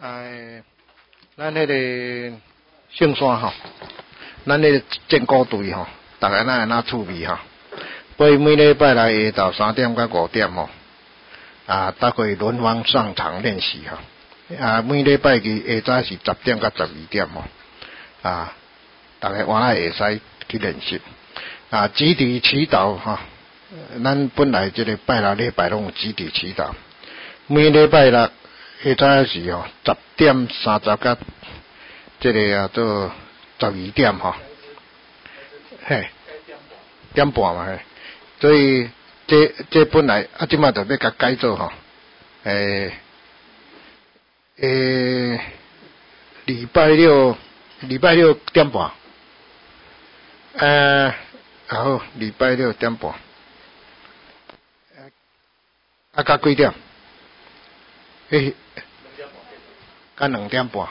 咱迄个圣山吼，咱迄个健歌队吼，逐个咱会哪趣味吼。所以每礼拜来下昼3点到5点吼，大家轮番上场练习吼。每礼拜日下早是10点到12点吼，大家晚来会使去练习。集体祈祷吼，咱本来这个拜六礼拜拢有集体祈祷，每礼拜六下早是吼10点30到这个做12点吼，嘿，点半嘛嘿，所以这本来即马就要甲改做吼，礼拜六点半，好，礼拜六点半，甲几点？甲2点半。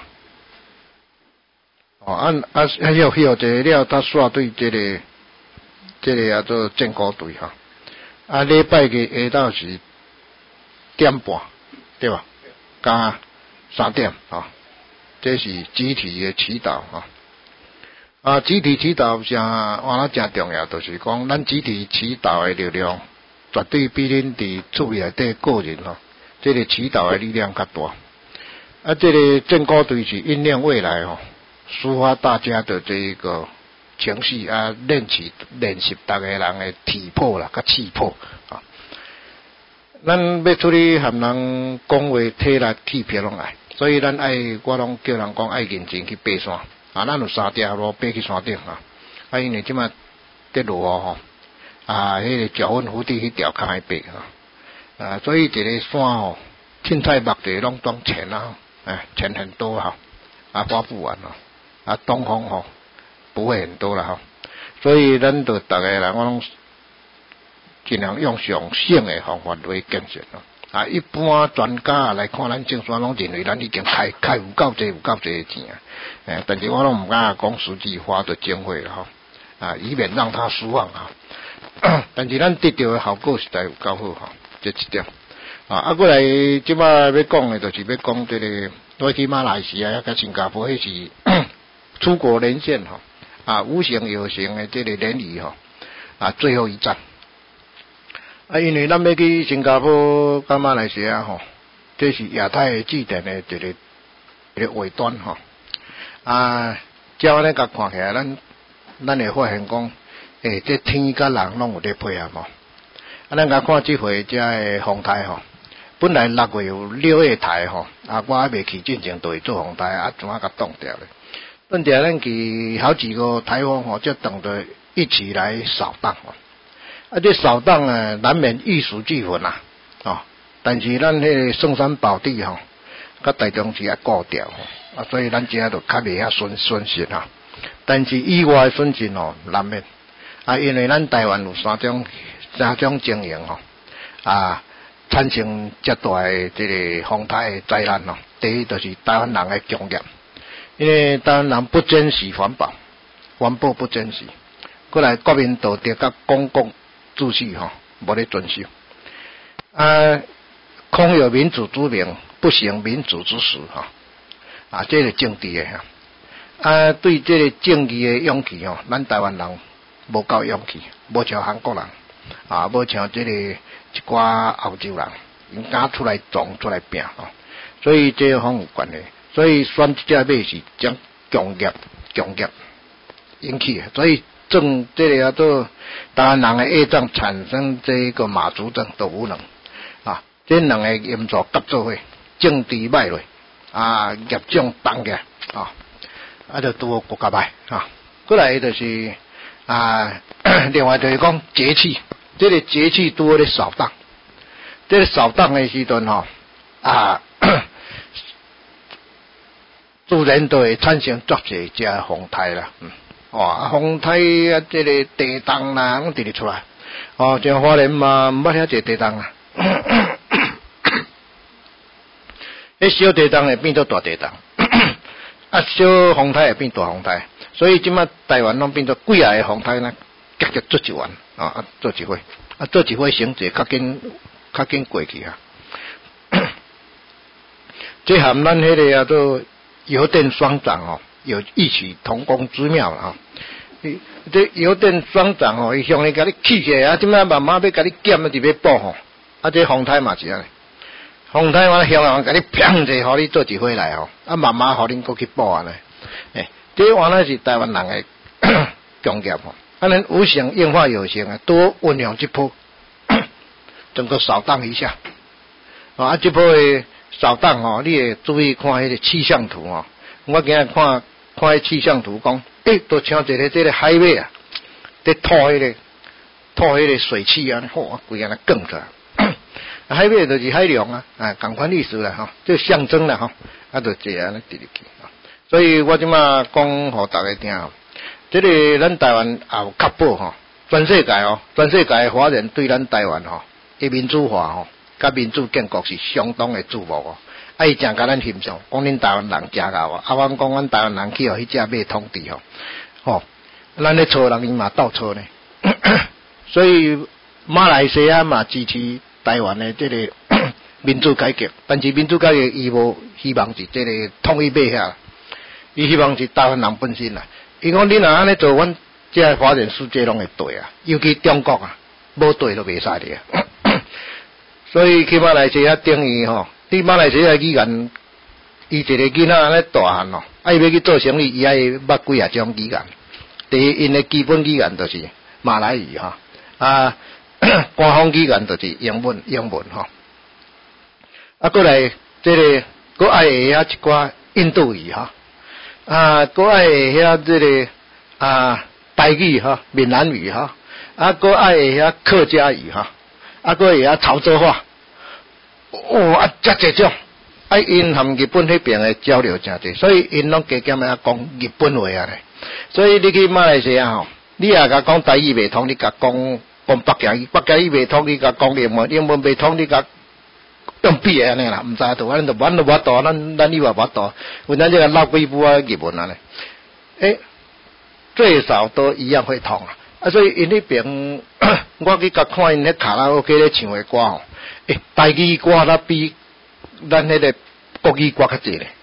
要一个了，他刷对这个做健歌队哈。礼拜日下昼是点半，对吧？加3点这是集体的祈祷集体祈祷真重要，就是讲咱集体祈祷的力量，绝对比恁伫厝内底个人这个祈祷的力量较大。这个健歌队是酝酿未来抒发大家的这一个情绪练习大家人的体魄啦，甲气魄咱要出去和人讲话，体力气魄拢爱，所以我拢叫人讲爱认真去爬山咱有3条路爬去山顶因为即马在落迄个脚粉湖地迄条较歹爬所以一个山凊彩目地拢当钱钱很多花不完东风不会很多啦所以咱就大家人我拢尽量用上省的方法来建设一般专家来看咱正山拢认为咱已经开有够济的钱但是我拢唔敢讲实际花的经费啦以免让他失望但是咱得到的效果实在有够好这一点过来即摆要讲的就是要讲这个我去马来西亚甲新加坡迄是出国连线无形有形的这个联谊最后一站因为咱要去新加坡甲马来西亚这是亚太据点的一个尾端照安尼甲看起来咱会发现讲这天甲人拢有在配合咱甲看这回这的风台本来6月有6月台我还未去进前就会做风台怎甲冻掉咧冻掉咱去好几个台风就等着一起来扫荡这扫荡难免玉石俱焚但是咱迄个圣山宝地甲台中市顾掉所以咱这就较袂遐损失但是意外损失难免因为咱台湾有三种情形产生遮大的这个风台的灾难第一就是台湾人的强业，因为台湾人不珍惜环保不珍惜，过来国民道德甲公共秩序无咧遵守空有民主之名，不行民主之实这个政治的对这个正义的勇气咱台湾人无够勇气，无像韩国人无像这个一寡欧洲人，因敢出来撞出来拼所以这方有关系。所以选这马是将强业引起的，所以这个做台湾人的业障产生这个马祖症都有能这两个因素合作伙，政治歹落业障重起来就拄好国家歹过来就是另外就是讲节气，这个节气拄好咧扫荡，这个扫荡的时阵自然就会产生足侪只风台啦风台这个地动啦拢直直出来像花莲嘛毋捌遐济地动迄小地动会变做大地动小风台会变大风台，所以即摆台湾拢变做几下个风台结结做一丸做一回做一回成绩较紧过去这和咱迄个做邮电双长哦，有异曲同工之妙啦吼。这邮电双长吼，伊向你甲你起起来，啊，即摆慢慢要甲你减啊，就要补吼。啊，这风台嘛是安尼，风台我向甲你砰者，互你做一回来吼，啊，慢慢互恁过去补安尼。这原来是台湾人的强业吼，啊，咱无形应化有形啊，多运用这波，整个扫荡一下。啊，这波的扫荡吼，你会注意看迄个气象图哦。我今日看迄气象图讲，都像一个这个海尾啊，在吐迄个水汽啊，吼，规安尼降出来。海尾就是海洋啊，共款意思啦吼，这象征啦吼，啊，就这样咧直入去。所以我即马讲互大家听，这个咱台湾也有确保吼，全世界华人对咱台湾吼，的民主化吼，甲民主建国是相当的注目哦。啊，伊诚甲咱欣赏，讲恁台湾人诚贤哦。啊，我讲阮台湾人去互迄只马统治吼，咱咧错人伊嘛斗错呢。所以马来西亚嘛支持台湾的这个民主改革，但是民主改革伊无希望是这个统一马遐。伊希望是台湾人本身啦。伊讲你若安尼做，阮这华人世界拢会对啊，尤其中国啊，无对都袂使的啊。所以去马来西亚等于吼，你马来西亚语言，伊一个囡仔安尼大汉咯，啊伊要去做生意，伊爱捌几啊种语言。第一，因的基本语言就是马来语哈，啊，官方语言就是英文哈。啊，过来这个，佫爱会晓一寡印度语哈。啊，佫爱会晓这个台语哈，闽南语哈，啊，佫爱会晓客家语哈，啊，佫会晓潮州话，啊，遮侪种，啊，因含日本迄边的交流诚侪，所以因拢加减啊讲日本话啊咧。所以你去马来西亚吼，你也甲讲台语袂通，你甲讲北京语袂通，你甲讲英文袂通，你甲用笔安尼啦，毋知道，咱就玩都无度，咱以为无度，有咱这个闹几部日文安尼，最少都一样会通啊。所以因那边，我去甲看因咧卡拉 OK 咧唱的歌吼，台语歌啦比咱迄个国语歌较济咧。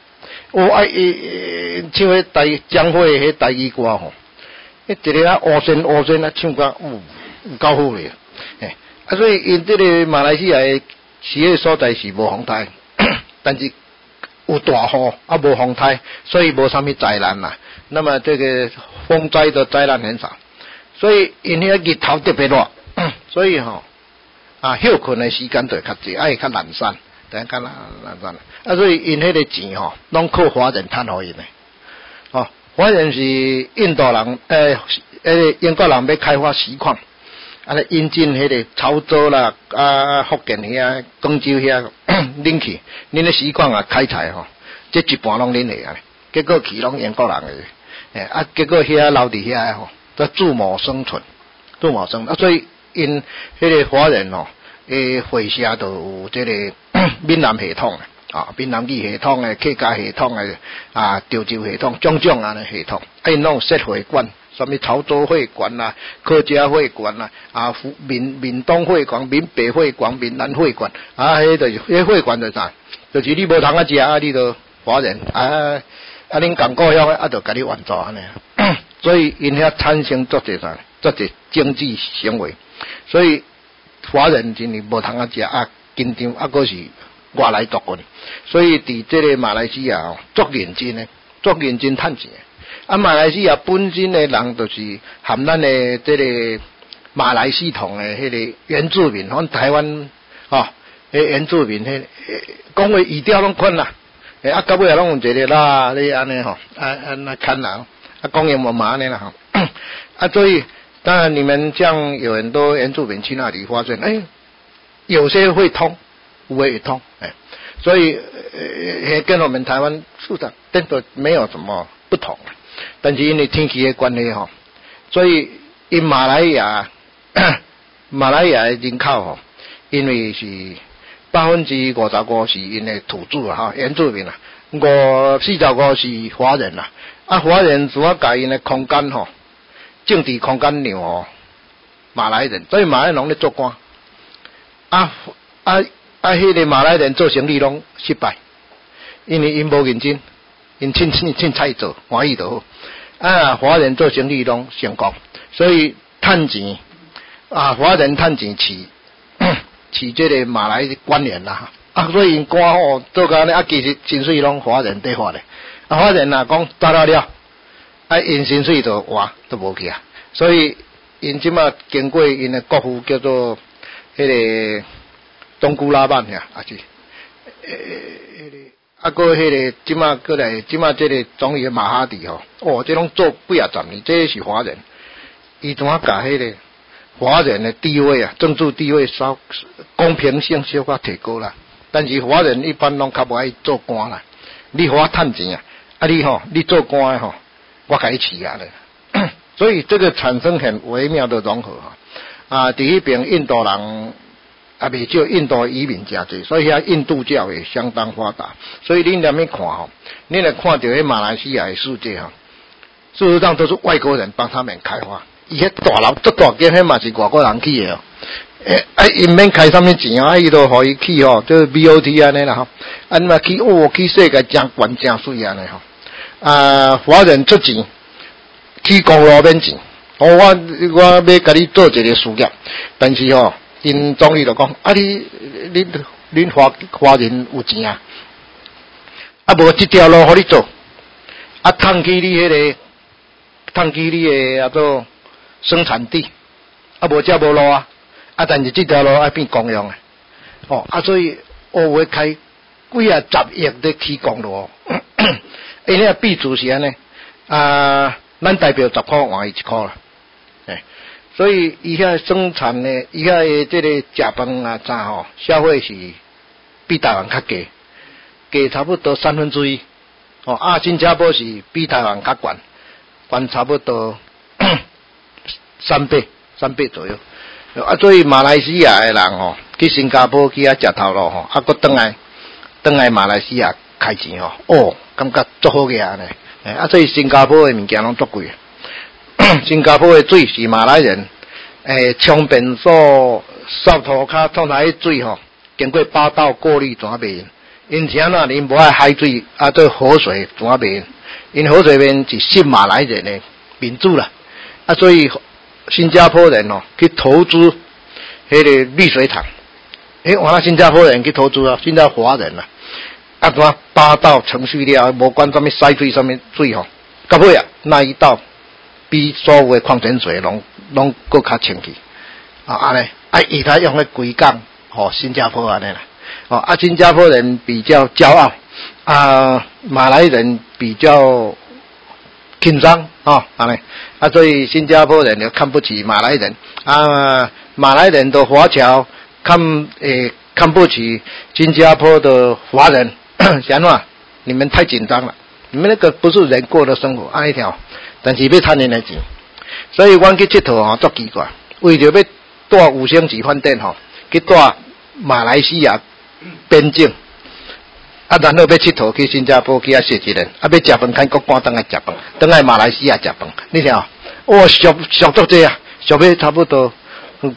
唱迄江蕙迄台语歌吼，一个乌宣唱歌，有够好咧。所以因这个马来西亚的市的所在是无风台，但是有大雨啊无风台，所以无啥物灾难啦。那么这个风灾的灾难很少，所以因迄日头特别热，所以休困的时间就较济，爱较懒散，等下较懒散。啊，所以因迄个钱拢靠华人赚互因的。华人是印度人，英国人要开发锡矿。啊！引进迄个潮州啦、福建遐、广州遐恁去，恁咧锡矿开采吼，这一半拢恁的啊。结果去拢英国人的，结果遐留伫遐吼，都注毛生存，啊，所以因迄个华人会社都有这个闽南系统闽南语系统客家系统潮州系统，种安尼系统，因拢有设会馆。什么潮州会馆啦、客家会馆啦、闽东会馆、闽北会馆、闽南会馆迄就是迄会馆就啥，就是你无通食你就华人恁共故乡就甲你援助安尼，所以因遐产生足侪啥，足侪经济行为，所以华人真是无通食紧张佫是外来族群，所以伫这个马来西亚足认真的，足认真趁钱。马来西亚本身的人就是含咱的这个马来系统的迄个原住民，阮台湾原住民迄讲话语调拢困啦，到尾拢有一个啦，你安尼那看啦，讲英文嘛安尼啦所以当然你们像有很多原住民去那里发现，有些会通，有的也通，所以跟我们台湾市场真的没有什么不同。但是因为天气的关系所以因马来亚的人口因为是55%是因的土著原住民45%是华人华人主要甲因的空间政治空间让马来人，所以马来人拢咧做官迄个马来人做生意拢失败， 因为因无认真，因凊彩做，欢喜就好。啊，华人做生意拢成功，所以趁钱啊，华人趁钱饲这个马来官员啦。啊，所以因官吼做到呢，啊，其实薪水拢华人在发咧。啊，华人啊讲达了，啊，因薪水就活都无去啊。所以因即马经过因的国父叫做迄个东姑拉曼呀，啊是，啊个迄个即马过来，即马这个总理马哈迪吼，哦，这拢做几啊十年，这是华人，伊怎啊甲迄个华人的地位啊，政治地位稍公平性小可提高啦。但是华人一般拢较无爱做官啦，你互我趁钱啊，啊你吼，你做官的吼，我甲你饲啊咧。所以这个产生很微妙的融合啊！第一边印度人啊，未少印度移民真多，所以遐印度教也相当发达。所以恁踮咧看吼，恁来看到迄马来西亚的世界哈，事实上都是外国人帮他们开发。伊迄大楼足大间，迄嘛是外国人起的哦。因免开什么钱啊，伊都互伊起吼，就是 BOT 安尼啦吼。啊，嘛起起世界真悬真水安尼吼。啊，华人出钱。起公路免钱，我要甲你做一个事业，但是吼，因总理就讲，啊恁华人有钱啊，啊无这条路互你做，啊趁起你的啊做生产地，啊无这无路啊，啊但是这条路爱变公用的，哦啊所以会开几啊10亿的起公路，因为秘书是安尼啊。咱代表10块换伊1块啦，所以伊遐生产呢，伊遐的这个食饭啊啥吼，消费是比台湾较低差不多1/3，哦啊，新加坡是比台湾较悬差不多3倍左右，啊，所以马来西亚的人吼，去新加坡去遐食头路吼，啊，搁转来马来西亚开钱吼，哦，感觉足好个安尼。啊，所以新加坡的物件拢足贵。新加坡的水是马来人，冲便所扫涂骹创下迄水吼，经过8道过滤怎啊卖？因前那因无爱海水，啊，做河水怎啊卖？因河水面是信马来人的民主啦，啊，所以新加坡人哦去投资迄个滤水厂，完了新加坡人去投资啊，现在华人啦。啊，怎8道程序了，无管什么筛水什么水吼，到尾啊那一道比所有的矿泉水拢搁较清气啊安尼啊，伊他用的规港吼，新加坡安尼啦，哦啊，新加坡人比较骄傲啊，马来人比较紧张啊安尼啊，所以新加坡人就看不起马来人啊，马来人的华侨看不起新加坡的华人。想话你们太紧张了，你们那个不是人过的生活，安一条，但是要赚人的钱，所以阮去佚佗吼，足奇怪，为着要住5星级饭店吼，去住马来西亚边境，啊，然后要佚佗去新加坡去遐踅一日，啊，要食饭看国赶倒来食饭，倒来马来西亚食饭，你听哦，哇，俗足济啊，俗要差不多个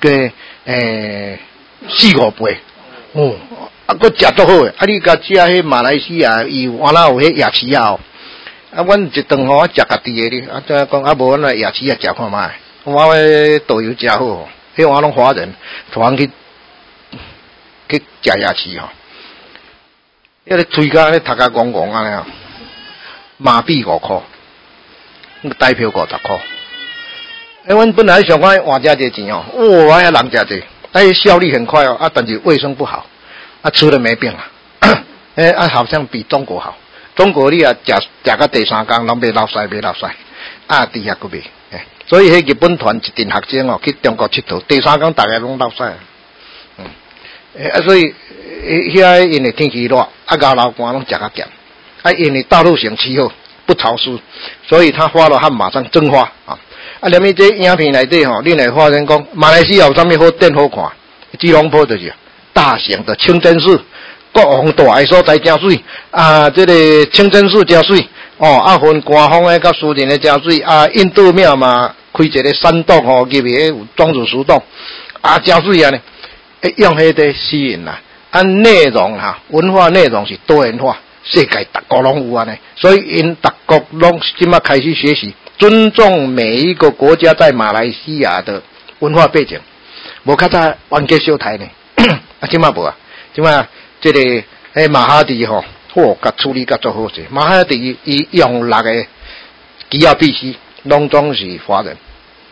4-5倍，哦。啊，佫食足好诶！啊，你甲食迄马来西亚伊原来有迄夜市啊，啊，阮一顿吼，我食家己诶哩，啊，再讲啊，无阮来夜市啊食看卖，我诶导游真好，迄我拢华人，带阮去食夜市吼，迄个喙甲咧头壳戆戆安尼啊，马币5块，台票50块，阮本来想讲换遮济钱哦，哇，遐人诚济，效率很快哦，啊，但是卫生不好。啊，吃了没病啊，好像比中国好。中国你啊，食到第3天，拢要落屎，啊，伫遐个袂，所以迄日本团一群学生哦，去中国佚佗，第3天大家拢落屎，啊，所以遐因为天气热，啊，牛肉干拢食较咸，啊，因为大陆型气候不潮湿，所以它发了汗马上蒸发啊。啊，连伊这影片内底吼，恁会发现讲马来西亚有啥物好电好看？吉隆坡就是。大型的清真寺，国王大的所在真水啊！这个清真寺真水哦，啊分官方的甲私人的真水啊。印度庙嘛开一个山洞吼，入面有装入树洞啊，真水啊呢！用迄个吸引啦，啊内容哈，文化内容是多元化世界各国拢有安尼，所以因各国拢即马开始学习尊重每一个国家在马来西亚的文化背景。无较早冤家相待呢，啊，即马无啊，即马即个马哈迪吼，甲处理甲做好势。马哈迪伊用6个基要必须，拢总是华人。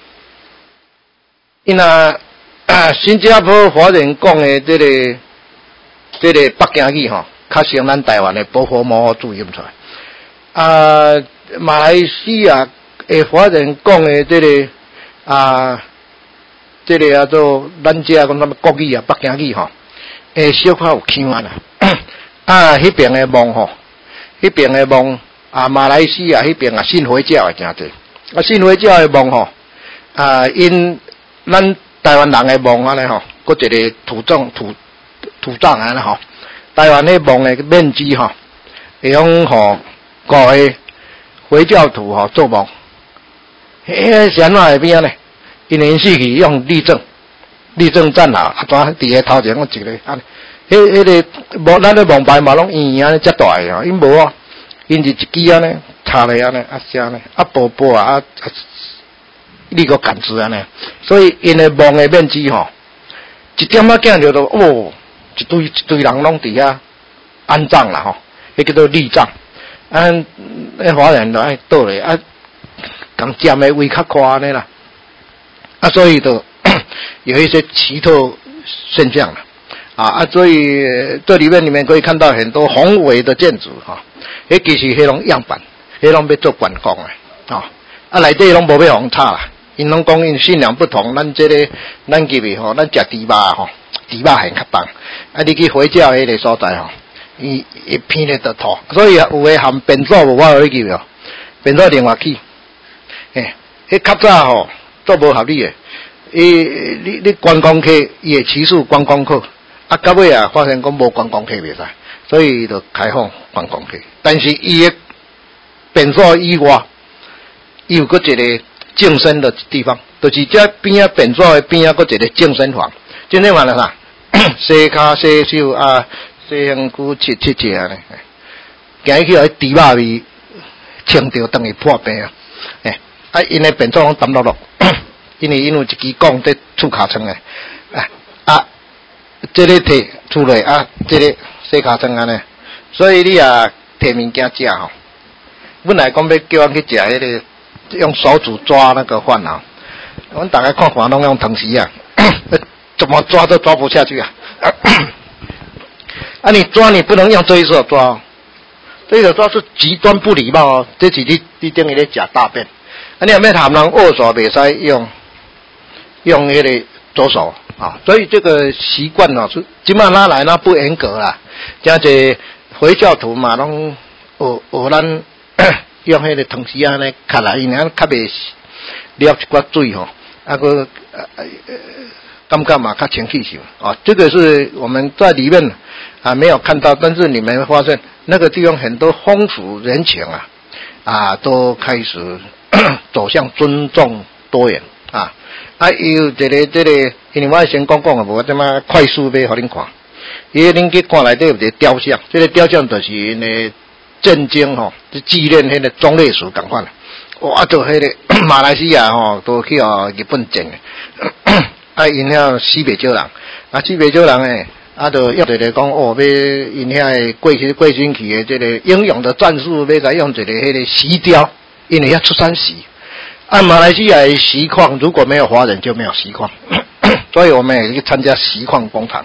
因新加坡华人讲的这个北京语吼，较像咱台湾的保护毛注音出来。马来西亚的华人讲的这个叫做咱遮讲什么国语啊、北京语吼，小可有腔啊啦。迄边的蒙吼，迄边的蒙马来西亚迄边信回教的诚多。信回教的蒙吼，因咱台湾人的蒙安尼吼，搁一个土葬安尼吼。台湾的蒙的面积吼，会用互各个回教徒吼做蒙。是安怎会变呢？因为死去用立正站好，跩伫个头前有一个安，迄个无咱咧蒙牌嘛拢圆圆安尼遮大个吼，因无啊，因是一支安尼插咧安尼啥呢？薄啊你个感知安尼，所以因的蒙的面积吼，一点仔见着都一堆人拢伫遐安葬啦吼，迄叫做立葬。华人就爱倒咧共占的位较宽安尼啦。所以就有一些奇特现象了，所以这里面可以看到很多宏伟的建筑哈，其实迄种样板，迄种要做观光的，内底拢无要互炒啦，因拢讲因信仰不同，咱入去吼，咱食猪肉吼，猪肉很较棒，你去回教迄个所在吼，伊偏咧就吐，所以有诶含便所无法度去入，便所另外去，迄较早吼。做无合理诶，你观光客伊会歧视观光客，到尾发现讲无观光客袂使，所以就开放观光客。但是伊诶便所以外，伊有搁一个健身的地方，就是遮边仔便所诶边仔搁一个健身房。健身房là啥？洗骹洗手洗身躯切切安尼，行去互猪肉味清着，等于破病啊！因诶便所拢澹落落。因为有一支管在厝骹床诶，这个摕出来这个洗骹床安尼，所以你摕物件食吼，本来讲要叫咱去食迄个用手指抓那个饭啊，阮大家看拢用藤丝啊，怎么抓都抓不下去啊！你抓你不能用这一手抓，这一手抓是极端不礼貌这是你等于咧食大便，你若要含人握手袂使用那个左手所以这个习惯是今嘛哪来那不严格啦，加这回教徒嘛拢学咱用那个藤丝安尼卡来，因较袂了一寡水吼，个感觉嘛较清气些这个是我们在里面没有看到，但是你们会发现那个地方很多风俗人情都开始走向尊重多元有一个这个，因为我先讲啊，无这么快速要互恁看。恁去看内底有一个雕像，这个雕像就是因的震惊纪念迄个忠烈祠共款。就迄个马来西亚都去日本整的。因遐西北州人，西北州人诶，就用一个讲要因遐过星期的这个英勇的战术，要甲用一个迄个石雕，因为遐出产石。马来西亚的锡矿如果没有华人就没有锡矿，所以我们也去参加锡矿工厂。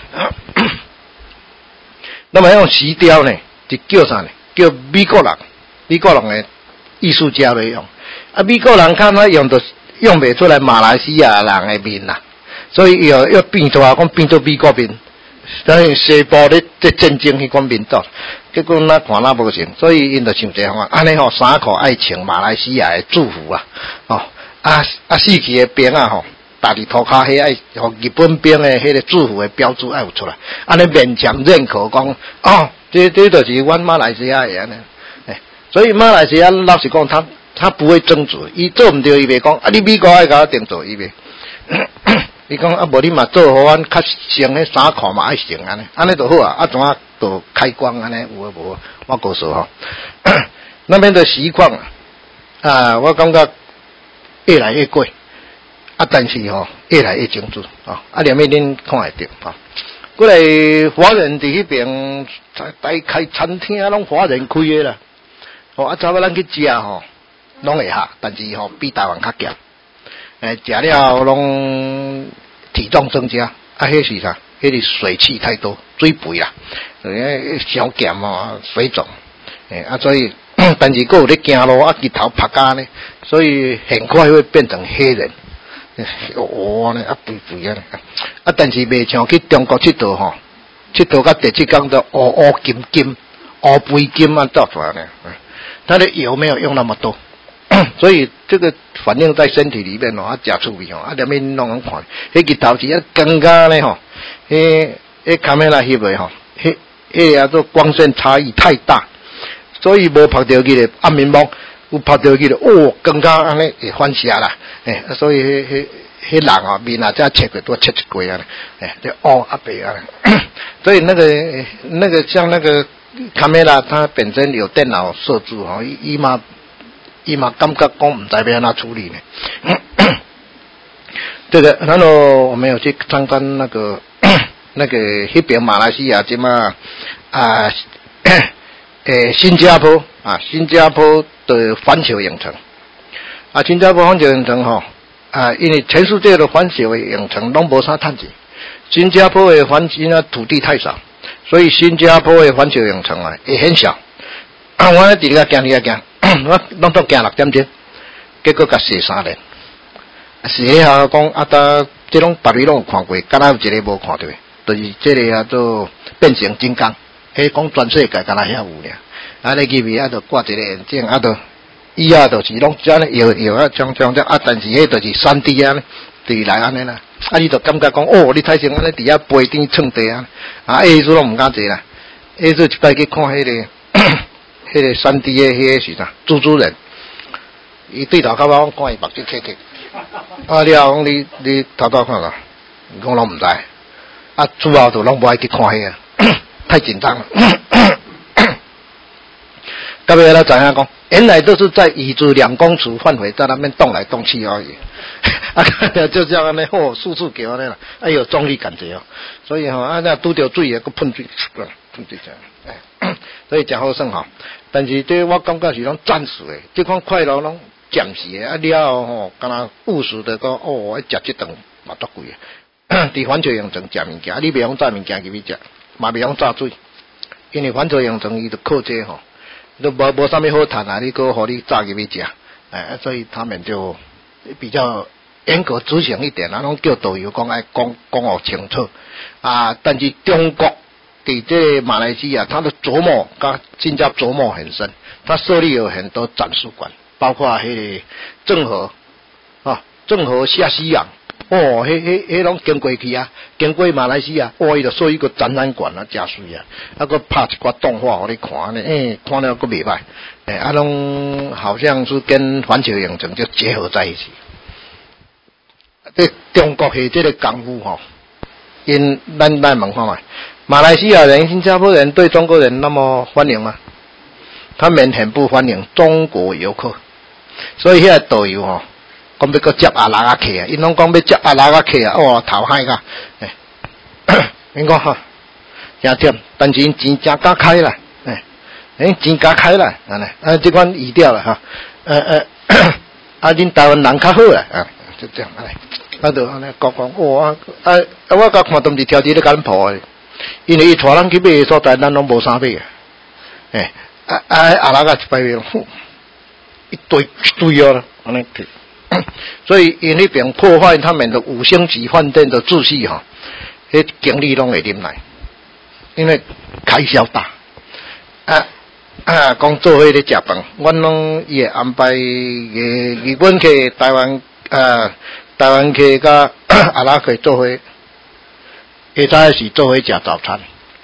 那么用石雕呢，就叫啥呢？叫美国人的艺术家来用。美国人看他用不出来马来西亚人的面啦，所以要变出来，讲变做美国面。所以西部咧在战争迄款民族，结果咱看那无成，所以因就想这样安尼衫裤爱穿马来西亚的制服死去的兵踏伫涂骹迄爱互日本兵的迄个制服的标志爱有出来，安尼勉强认可讲这就是阮马来西亚的安尼。所以马来西亚老实讲，他不会争执，伊做唔对伊袂讲你美国爱甲我定做伊袂。 伊讲啊，无你嘛做互阮较省迄衫裤嘛爱省安尼，安尼就好啊。啊，怎啊就开光安尼有啊无？我告诉吼，那边的习惯啊，我感觉越来越贵啊，但是吼越来越精致啊。啊，连面恁看会到啊。过来华人伫迄边在开餐厅拢华人开的啦。哦，啊，早尾咱去食吼，拢会合，但是吼比台湾较咸。食了拢体重增加，啊，迄是啥？迄是水气太多，水肥啦，伤咸哦，水肿，啊，所以但是佫有咧行路啊，日头晒甲呢，所以很快会变成黑人，哦呢啊肥肥啊，啊，但是袂像去中国佚佗吼，佚佗到第七天就乌金金、乌肥金啊造出来呢，它的油没有用那么多。所以这个反映在身体里面哦，啊，假趣味哦，啊，连面弄人看，迄日头时啊，更加呢吼，卡梅拉翕的吼，啊，做光线差异太大，所以无拍到去的暗面光，有拍到去的哦，更加安尼会反射啦，所以迄人啊面啊，再切个多切一过啊，就哦啊白啊，所以那个像那个卡梅拉，它本身有电脑设置哦，伊嘛感觉讲唔知要安怎处理呢？这个，然后我们有去参观那个迄边马来西亚即嘛新加坡啊，新加坡的环球影城啊，新加坡环球影城吼啊，因为全世界的环球影城拢无啥趁钱，新加坡的土地太少，所以新加坡的环球影城啊也很小。我咧伫咧行。我拢都行6点钟，结果甲洗3年。洗下讲啊，这种别位拢有看过，敢若有一个无看到，就是这个啊做变形金刚，迄讲全世界敢若遐有尔。啊，你入去啊，就挂一个眼镜，啊，就伊啊，就是拢这样摇啊，这啊，但是迄就是 3D 啊，就是来安尼啦。啊，你就感觉讲哦，你太像安尼伫遐飞顶蹭地啊，啊，艺术拢唔敢坐啦，艺术一摆去看迄个。迄个3D 的迄个是啥？蜘蛛人，伊对头到尾我看伊目睭刻刻，啊了讲你头看啦，讲拢唔知，啊主要就拢无爱去看迄个，太紧张了。到尾才知影讲，原来都是在椅子2公尺范围在那边动来动去而已。啊，就这样安尼，哦，四处给安尼啦，哎有重力感觉哦，所以吼啊，那拄着水个喷水，喷水这样。所以真好耍吼，但是对我感觉是拢暂时的，这款快乐拢暂时的，啊了吼，敢若务实的讲哦，要食这顿嘛足贵的。伫环球影城食物件，你袂用炸物件入去食，嘛袂用炸水，因为环球影城伊就靠这吼，都无啥物好谈啊，你搁互你炸入去食，所以他们就比较严格执行一点，拢叫导游讲爱讲互清楚啊，但是中国。在这马来西亚，他的琢磨跟新加坡琢磨很深，他设立有很多展示馆，包括迄个郑和下西洋，哦，迄拢经过去啊，经过马来西亚，哦，伊就设一个展览馆啊，真水啊，啊，佮拍一寡动画互你看呢，看了佮袂歹，啊，拢好像是跟环球影城就结合在一起。中国的这个功夫吼，因咱来问看卖。马来西亚人、新加坡人对中国人那么欢迎吗？他们很不欢迎中国游客，所以遐导游吼，讲要搁接阿拉客啊，因拢讲要接阿拉客啊，哦，头海个，因讲吼，真忝，但是钱真加开啦，钱加开啦，安尼，这款移掉了哈，恁台湾人较好啦，就这样安尼，啊，就安尼讲，哦我甲看都毋是挑伫咧甲咱抱的。因为伊带咱去买的所在，咱拢无啥买啊！阿拉个一摆面，一堆哦，安尼，所以因那边破坏他们的5星级饭店的秩序哈，迄经理拢会啉来，因为开销大。讲做伙咧食饭，阮拢也安排日本客、台湾客甲阿拉客做伙。下早是做伙食早餐，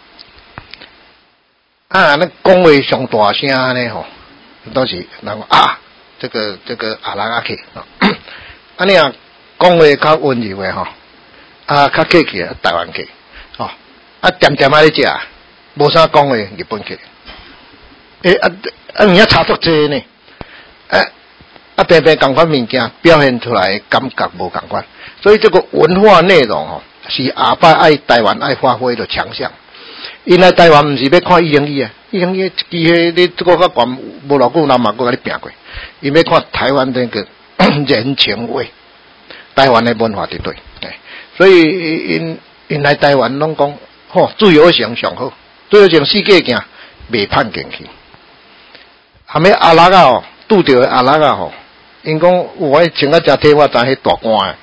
那讲话上大声呢吼，都是人讲啊，这个阿拉阿克，尼啊讲话较温柔的吼， 较客气啊，台湾客，哦，点点咧食，无啥讲诶日本客，物差足济呢，偏偏共款物件表现出来感觉无共款，所以这个文化内容吼，是下摆爱台湾爱发挥的强项。因来台湾毋是要看102啊，102机械你这个较悬，无偌久人嘛搁甲你拼过，伊要看台湾这个人情味，台湾的文化伫对，所以因来台湾拢讲，吼自由行上好，自由行世界行袂叛进去。后尾阿拉啊吼，拄着的阿拉啊吼，因讲我穿啊真体，我知迄大官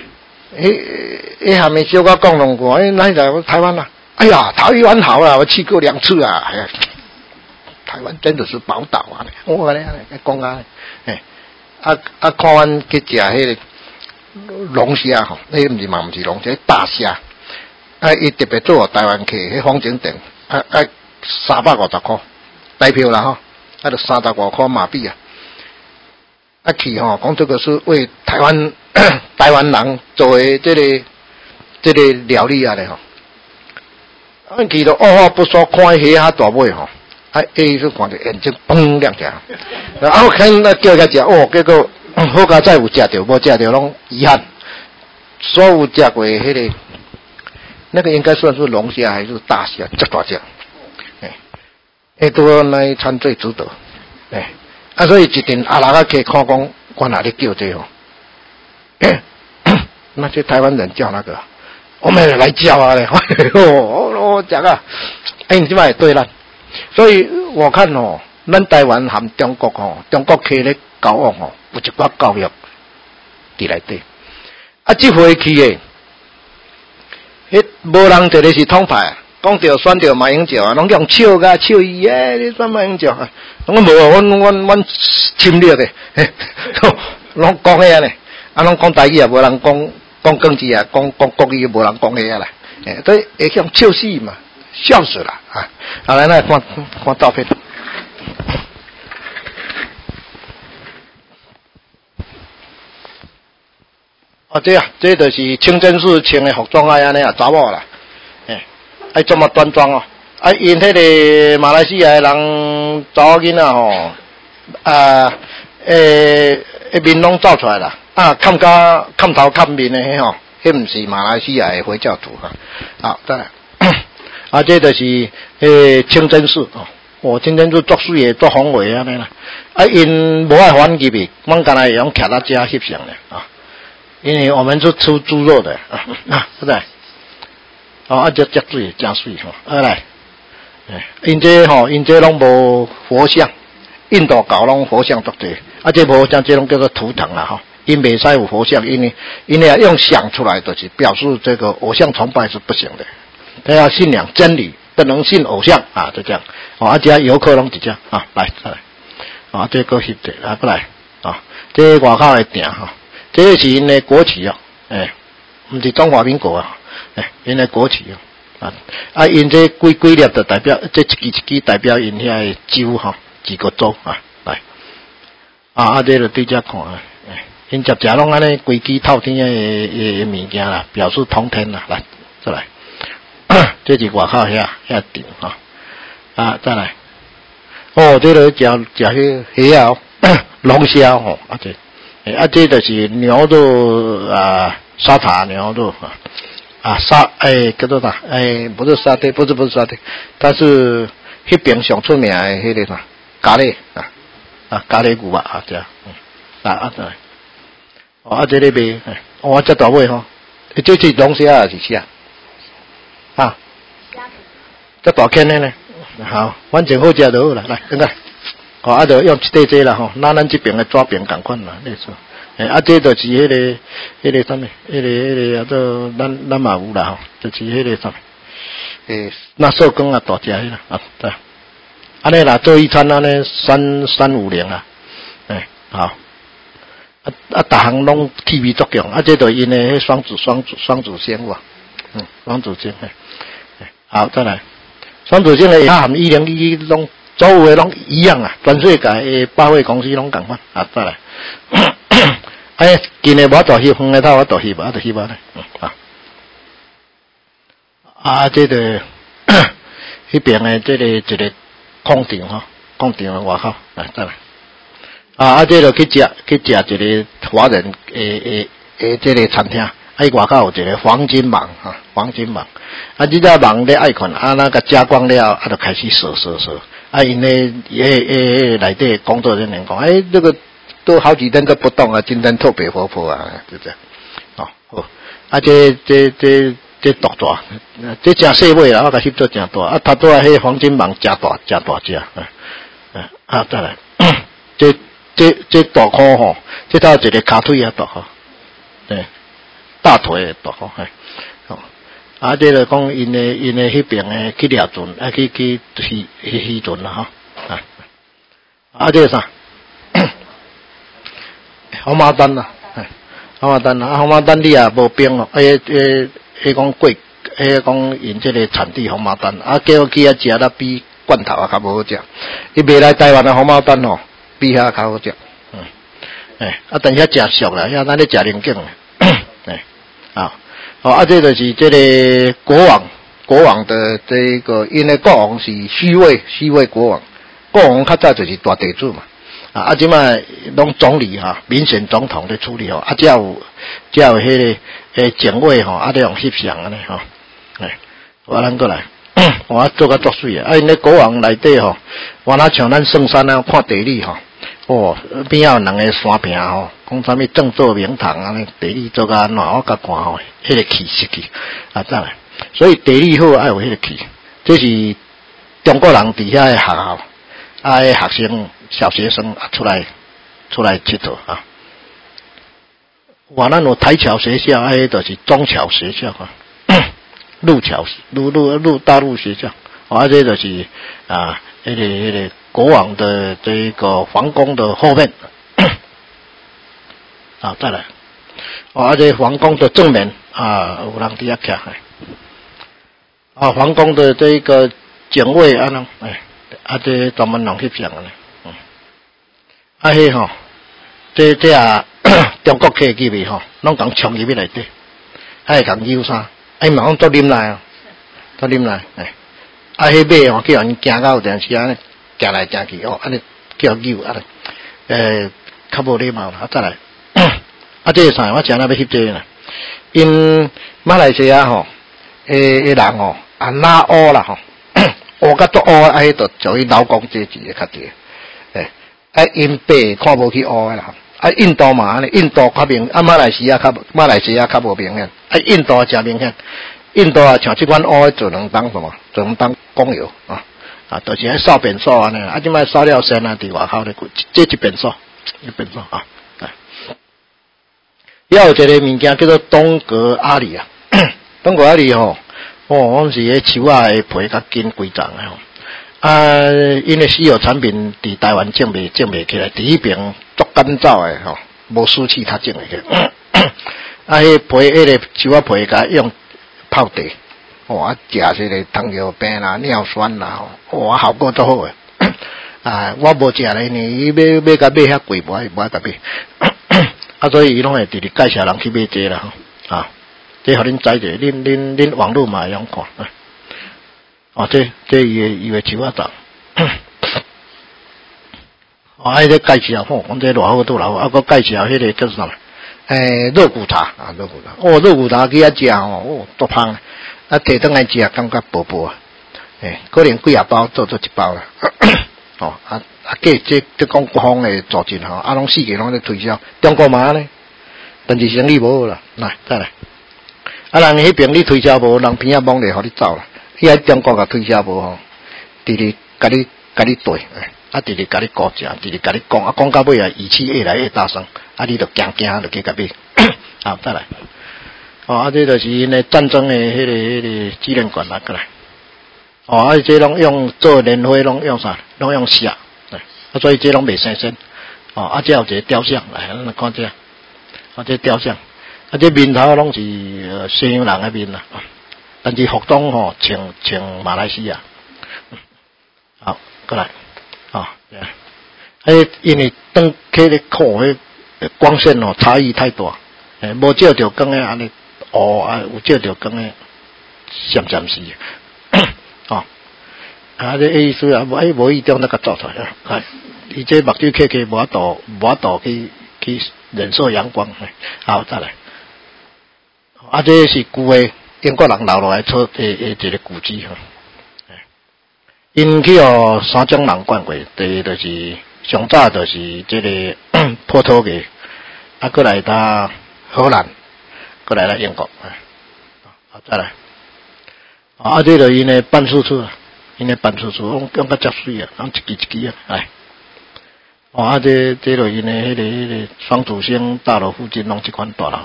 诶，下面小可讲两句，来来台湾啦。哎呀，台湾好啊，我去过2次啊！哎呀，台湾真的是宝岛啊！我咧讲啊，看阮去食迄个龙虾吼，迄毋是龙虾，大虾。伊特别做台湾客，迄风景店，350块台票啦吼，就35块马币啊！去吼，讲这个是为台湾人做的这个料理啊咧吼。去到二话不说，看虾大尾吼，就看着眼睛嘣亮起来，然后看那叫他食哦，结果好佳再有食着，无食着拢遗憾。所有食过迄个，那个应该算是龙虾还是大虾，这大只，都那一餐最值得，所以一定阿拉可以看讲，我哪里叫这吼，那些台湾人叫那个。我们也来教啊嘞，我讲啊，你这嘛也对啦，所以我看哦，咱台湾和中国哦，中国客咧交往哦，有一寡教育伫内底，这回去诶，无人一个是统派，讲着选着马英九啊，拢用笑甲笑伊你选马英九啊，我无，阮侵略诶，拢讲遐呢，拢讲台语啊，无人讲。讲政治啊，讲国语无人讲遐啦，所以会向笑死嘛，笑死了啊！好来，那看照片。这就是清真寺穿的服装啊，安尼啊，查某啦，爱这么端庄哦，因迄个马来西亚人查某囡仔吼，面拢照出来啦。看头看面的吼，迄毋是马来西亚的回教徒哈。好，再来，这就是清真寺哦，清真寺作水的作宏伟安尼啦。因无爱反入去，阮干来用徛到遮翕相的啊。因为我们是吃猪肉的不对。这水真水吼，来，因这拢无佛像，印度教拢佛像足多，这无像这种叫做图腾啦吼。因袂使有佛像，因为用想出来的，就是表示这个偶像崇拜是不行的。他要信仰真理，不能信偶像啊，就这样。这游客拢是这样来再来，这个翕的过来这外口的店这是因的国旗不是中华民国因的国旗因这几粒就代表这一支代表因遐的州几个州来这就对遮看因食拢安尼规矩透天的物件啦，表示通天啦。来，再来，这是外口遐店再来。这个食迄龙虾这就是牛肉沙茶牛肉叫做啥？不是沙爹，不是沙爹，它是迄边上出名的迄个啥咖喱咖喱牛肉这样再来。这里卖，这大尾这是龙虾还是虾？这大坑的呢？好，反正好食就好啦。来，等下，就用一块啦咱这边的抓饼同款啦，类似。这就是迄个什么？迄个做咱嘛有啦就是迄个什么？那寿光大只迄啦对。安尼啦，做一餐安尼350啊，好。逐项拢气味足强，这就因的双子星哇，双子星好，再来，双子星的它含101拢所有的拢一样全世界的百货公司拢同款再来，今日无大翕，远的头我大翕就翕咧， 这个迄边的这个一个工厂吼，工厂的外口，来再来，这个去食一个华人这个餐厅，外口有一个黄金蟒哈，黄金蟒，这只蟒咧爱看，那个加工了，就开始扫，因咧内底工作人员讲，这个都好几天都不动啊，今天特别活泼啊，就这样，好，这大大，这真细尾啦，我甲翕做真大，头拄迄黄金蟒真大只，再来，这大块吼，这头一个骹腿啊大吼，大腿大吼，这个讲因的迄边的去掠船，去渔船啦吼，这个啥？红毛丹啦，红毛丹啦，红毛丹你也无冰哦，讲贵，讲因这个产地红毛丹，叫我去食啦，比罐头较无好食。伊卖来台湾的红毛丹吼，比遐较好食。但遐真俗啦，遐咱咧食零件这就是这个国王的这个，因为国王是虚位国王，国王较早就是大地主嘛。即摆拢总理哈，民选总统咧处理吼，才有迄个警卫吼，咧用翕相安尼吼，咱过来，我做甲足水啊！因咧国王内底吼，我那像咱圣山啊，看地理吼，边仔有两个山坪吼，讲啥物正坐明堂安尼，地理做甲安怎？我甲看吼，迄个气势气再来，所以地理好爱有迄个气，这是中国人伫遐的学校。学生小学生出来佚佗啊！咱有台侨学校，就是中侨学校陆侨大陆学校，这就是迄个国王的这个皇宫的后面再来，这皇宫的正面有人伫遐徛皇宫的这个警卫这专门弄翕相的吼，这中国客机吼，拢共冲入去内底，会共游啥？嘛讲做啉来迄马吼，叫人行到有阵时安行来行去安尼叫游较无礼貌啦。再来，这个啥？我正要翕这个啦。因马来西亚吼，人吼拉乌啦吼。乌甲足乌迄就属于劳工阶级的较济，因白看无去乌的啦，印度嘛安尼，印度较明，马来西亚较无明显，印度真明显，印度像即款乌的就能当什么？就能当工油就是迄扫便所安尼，即摆扫了身伫外口咧，这一便所要有一个物件叫做东格阿里东格阿里吼。我是迄树仔的皮较紧规丛的吼，因为稀有产品伫台湾种袂起来，伫迄边足干燥的吼，无湿气它种会起来。迄皮迄个树仔皮甲用泡茶，食这个糖尿病啦、尿酸啦，效果足好诶。我无食咧呢，伊要甲买遐贵，无爱甲买。所以伊拢会直直介绍人去买这啦吼这互恁知者，恁网络嘛会用看这伊个树仔长，这介绍吼，讲这偌好拄老好，佮介绍迄个叫啥？肉骨茶肉骨茶去遐食吼，足香，摕转来食感觉薄薄可能几啊包做一包啦，这讲国防的组织吼，拢四个拢咧推销，中国嘛呢，但是生意无好啦，来再来。人迄边你推销无，人边仔忙咧，互你走啦。伊喺中国甲推销无吼，直直甲你对，直直甲你高价，直直甲你讲，讲到尾语气越来越大声，你就惊就去甲买。再来，这就是因个战争的迄个纪念馆过来。这拢用做年会，拢用啥？拢用石，所以这拢袂生鲜。这有一个雕像，来，咱来看这，这雕像。这面头拢是西洋人的面啦，但是服装吼穿马来西亚。过来，因为灯起咧看迄光线差异太大，无照着光的安尼，有照着光的， 闪闪死哦，啊，这意思啊，无意中那个做出来，哎，伊这目睭开无法度去忍受阳光，好再来，啊，这是旧的英国人留落来做一个古迹哈，因去三种人管过，第一就是上早就是这个波托嘅，啊，过来他荷兰，过来英国，好再来，啊，这个因为办事处，用个接水啊，用一支啊，哎。啊，这就因为迄个双子星大楼附近弄这款大楼，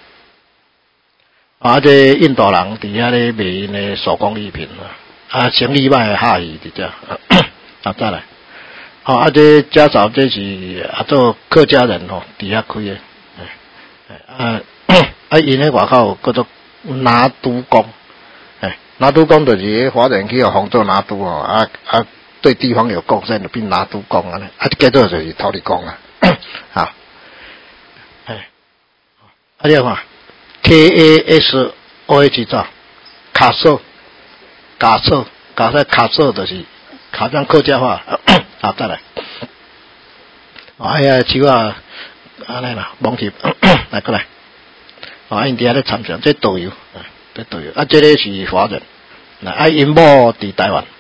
啊，这印度人伫遐咧卖因的手工艺品啊，生意歹下去伫遮，啊再来，啊，这家嫂这是做客家人吼，伫遐开的，啊，因咧外口叫做拿督公，拿督公就是华人去杭州拿督哦，对地方有贡献的，并拿督公啊，这个就是土地公啊，啊，这个嘛 KASOH 照，卡索就是卡上客家话，好再来，哎呀，手啊，安尼啦，忘记，来过来，因伫遐咧参详，这导游，这导游，这个是华人，因某伫台湾。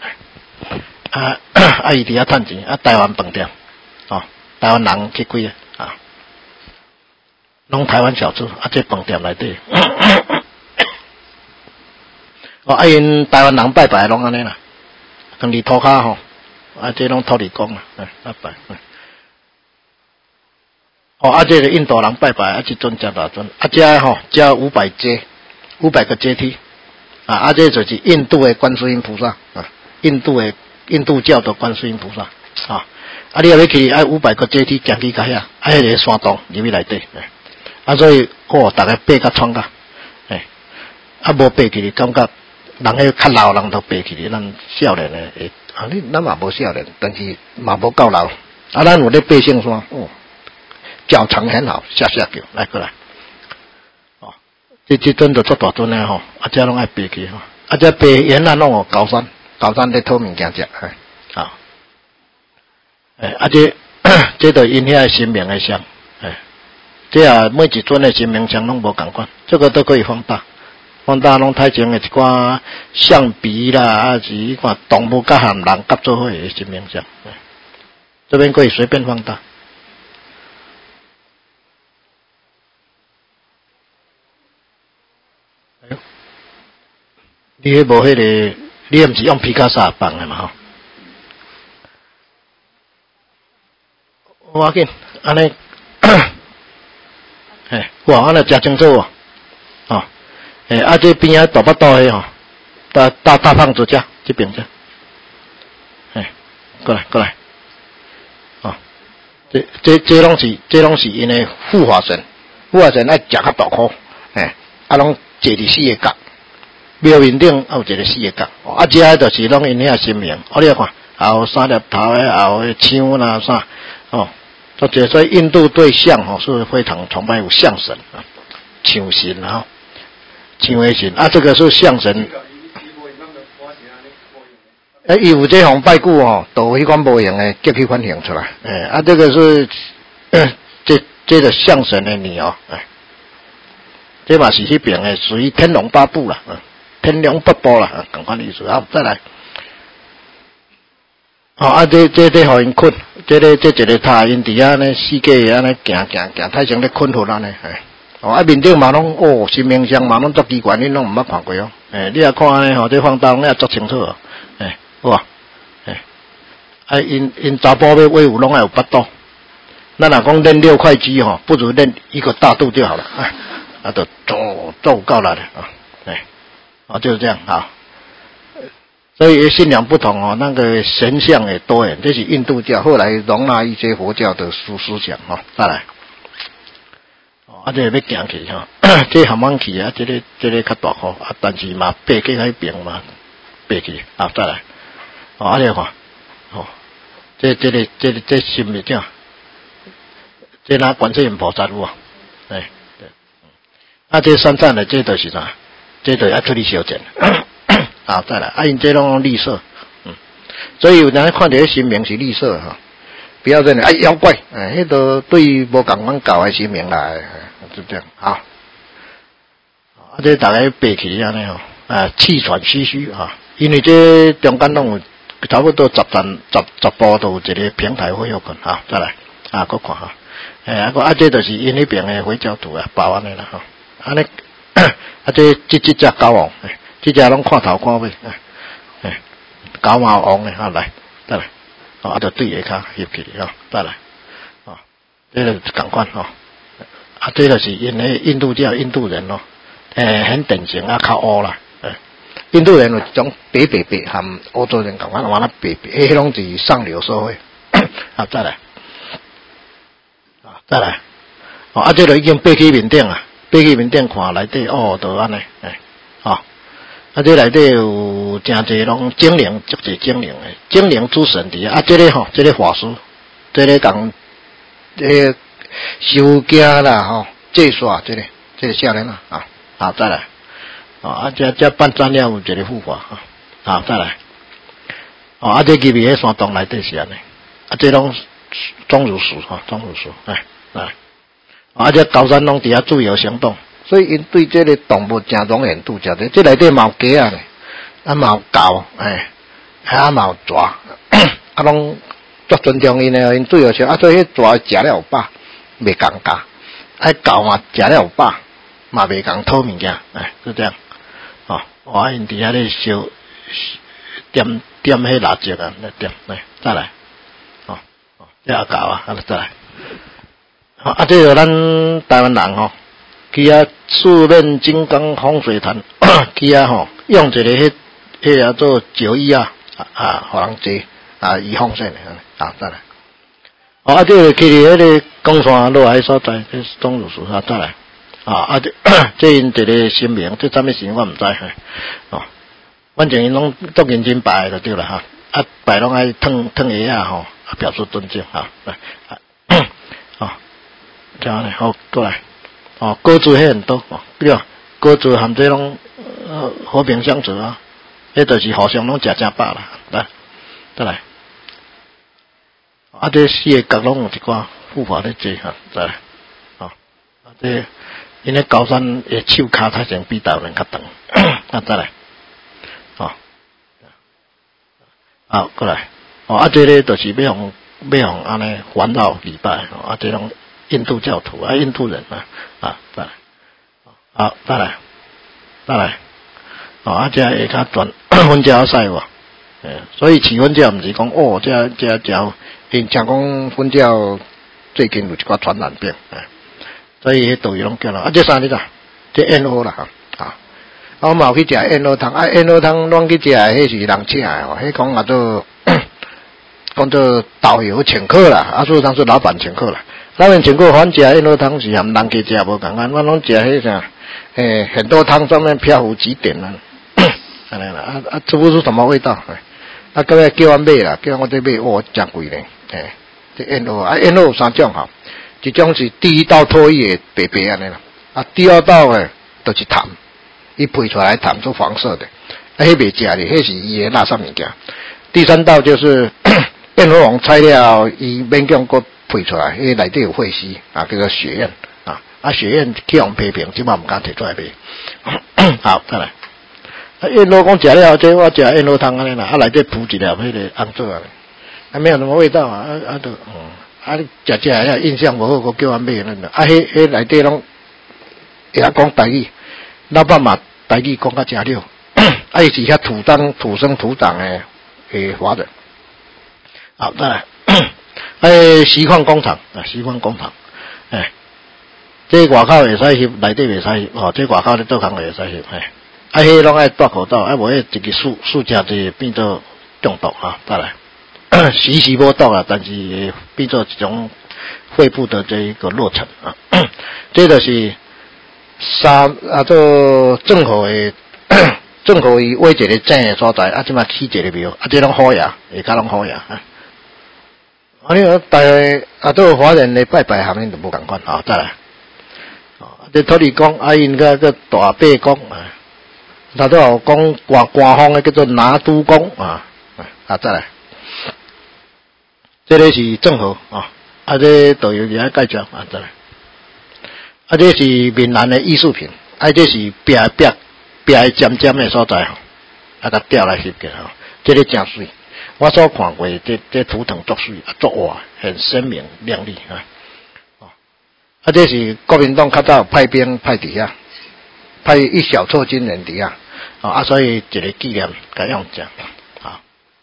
伊伫遐趁钱，台湾饭店，台湾人去开啊，拢台湾小吃，这饭店内底，因台湾人拜拜拢安尼啦，跟你涂骹吼，这拢土地公啊，拜，这个印度人拜拜，这尊加大尊，这吼加500个阶梯，这就是印度的观世音菩萨啊，印度教的观世音菩萨你要去500个阶梯行去到遐，迄个山洞入去内底，所以大家爬甲喘甲，无爬起感觉人迄较老人都爬起咱少年的咱嘛无少年，但是嘛无够老，咱有咧爬圣山，脚程很好，下叫来过来，这尊就做大尊的吼，这拢爱爬起吼，这爬沿岸拢有高山咧讨物件食，这就因遐神明的像，这每一尊的神明像拢无共款，这个都可以放大拢太前的一寡象鼻啦，是一寡动物甲含人甲做伙的神明像，这边可以随便放大。你迄无迄个，你毋是用皮卡萨放的嘛吼？我紧，安尼，哇，安尼诚清楚哦，这边啊大巴肚的吼，大胖子遮，这边遮，过来，这拢是因的护法神爱食较大颗，拢坐伫4个角。庙面顶有一个4个角，这就是拢因遐神明，你看，有3粒头的，有枪啦啥，所以印度对象是非常崇拜有象神啊，象神啊，象的神这个是象神。伊有这项拜古都有迄款无用的结去反形出来，这个是这个象神的鸟，这嘛是迄边的属于天龙八部啦。天龙八部啦，同款意思。好，再来。这互因困，这一个塔因伫遐呢，四界安尼行，太像咧困好安尼。面顶嘛拢神明像嘛拢足奇怪，恁拢毋捌看过哦。你也看安尼这放大你也足清楚哦。哇，因查甫要威武拢爱有巴肚。咱若讲练6块肌不如练一个大肚就好了。就做够了就是这样啊。所以信仰不同那个神像也多元，这是印度教，后来容纳一些佛教的思想再来。这要行去这含慢去这个较大颗但是嘛爬去那边嘛爬去再来。你看这心里这样，这哪观世音菩萨有这山上的这都是啥？ 这就要出去修剪。啊，再来，啊，因这拢绿色，所以有人看到神明是绿色哈，不要认为妖怪，迄都对无共款搞的神明来，就这样啊。啊，这大家背起安尼吼，气喘吁吁啊，因为这中间拢有差不多10步都有一个平台恢复困啊，再来啊，搁看哈，这就是因那边的回教徒啊，包安尼啦哈，安尼，这只狗王，这只拢看头看尾，狗毛王的哈，来，再来，就对下骹翕起哩哈，再来，这个共款吼，这就是因那印度教印度人咯，很典型较乌啦。印度人有一种白和欧洲人共款，完了白，迄拢是上流社会。啊，再来，再来，这就已经爬起面顶啊，爬起面顶看内底就安尼，这内底有真侪拢精灵，足侪精灵的，精灵诸神伫啊，这个这个法师，这个讲，修经啦祭刷这个少年啊，再来。这办展了有一个护法再来，这入面迄山洞内底是安尼，这拢钟乳石钟乳石，来，这高山拢伫遐自由行动，所以因对这个动物真容忍度真低，这内底嘛有鸡啊呢，嘛有狗，嘛有蛇，拢足尊重因的，因自由行，所以迄蛇食了有饱，袂共价，狗嘛食了有饱，嘛袂共讨物件，就这样。因伫遐咧烧点迄蜡烛啊，点来再来，这也搞啊，再来，这个咱台湾人去四面金刚风水坛，去用一个迄叫做酒衣互人坐以风水再来，这个去迄个公山落来所在，这是钟乳石再来。这因一个神明，这啥物神我毋知反正因拢足认真拜就对啦拜拢爱烫鞋表示尊敬来这样呢好过来歌族迄很多对歌族含这拢和平相处迄就是互相拢食正饱啦来再来这四个角拢有一寡护法咧坐再来这因咧高山的手骹太像比台湾人较长再来过来这个就是要用安尼环绕礼拜这种印度教徒印度人再来再来这下骹转婚教赛哇所以起婚教毋是讲这因讲讲婚教最近有一寡传染病所以迄导游拢叫啦这啥哩啦这燕窝啦我嘛有去食燕窝汤燕窝汤拢去食迄是人请的迄讲做导游请客啦事实上是老板请客啦老板请客反食燕窝汤是含人家食无共款我拢食迄啥很多汤上面漂浮几点啦安尼啦吃不出什么味道各位叫我买啦叫我这买真贵咧这燕窝燕窝有三种一种是第一道脱衣的白白安尼啦第二道的就是痰伊配出来痰做黄色的迄袂食的迄是伊的垃圾物件第三道就是燕窝王拆了伊勉强搁配出来迄内底有血丝叫做血燕血燕去用批评即摆毋敢摕出来卖好再来燕窝讲食了这我食燕窝汤安尼啦内底铺一粒迄个红枣没有什么味道就你食印象无好，我叫我买那个迄内底拢会晓讲台语，老板嘛台语讲较正溜，伊是遐土生土长的华人。好，再来，锡矿工厂这外口会使翕，内底袂使翕这外口咧做工会使翕迄拢爱戴口罩，无迄一个数食就变做中毒再来。时无毒但是变做一种肺部的这一个落尘这就是做政府伊挖一个井的所在即马起一个庙这拢好呀下骹拢好呀你大概做华人的拜拜下面都无共款再来这土地公因个大伯公他都有讲官方的叫做拿督公啊，再来，这个是正和啊，这导游也要介绍啊，再来，这是闽南的艺术品，这是壁尖尖的所在吼，甲吊来翕起吼，这个真水，我所看过这图腾足水，足活，很鲜明亮丽啊。这是国民党较早派兵派伫遐，派一小撮军人伫遐，所以一个纪念甲用这啊，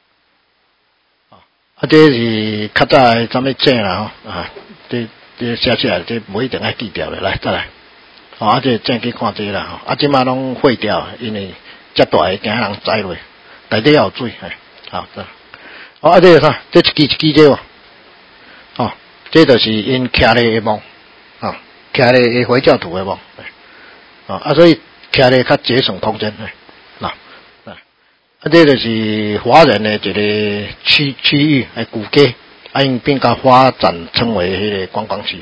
这是较早的什么证啦这写起来这不一定爱记掉的，来再来，这证去看这啦，即马拢废掉，因为遮大个惊人栽落，内底要有水，好，这这个啥？这一支这哦，这就是因徛咧个梦。徛咧回教徒的梦，所以徛咧较节省空间，这就是华人的一个区域的古街，因变甲发展成为迄个观光区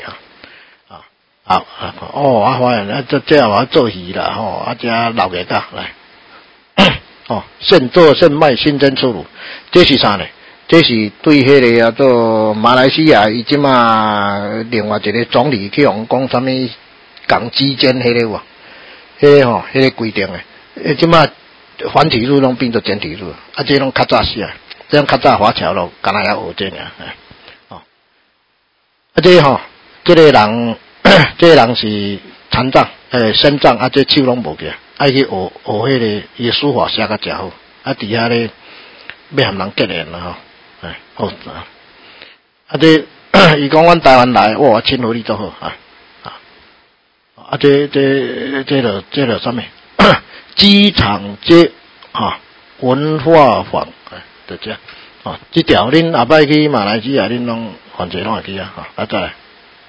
华人这我做戏啦这老个家来，现做现卖，新增出炉，这是啥呢？这是对迄个叫做马来西亚，伊即马另外一个总理去用讲什么港基间迄个喎，迄个规定诶，即马繁体路拢变做简体路，这拢较早时啊，这种较早华侨咯，敢若要学这尔，这个人，这个人是残障，身障，这手拢无起，爱去学迄个伊书法写甲真好，伫遐咧要和人结缘啦好这伊讲阮台湾来，哇，亲和力都好这就什么？机场街文化坊就这这条恁后摆去马来西亚，恁拢反正拢会去再来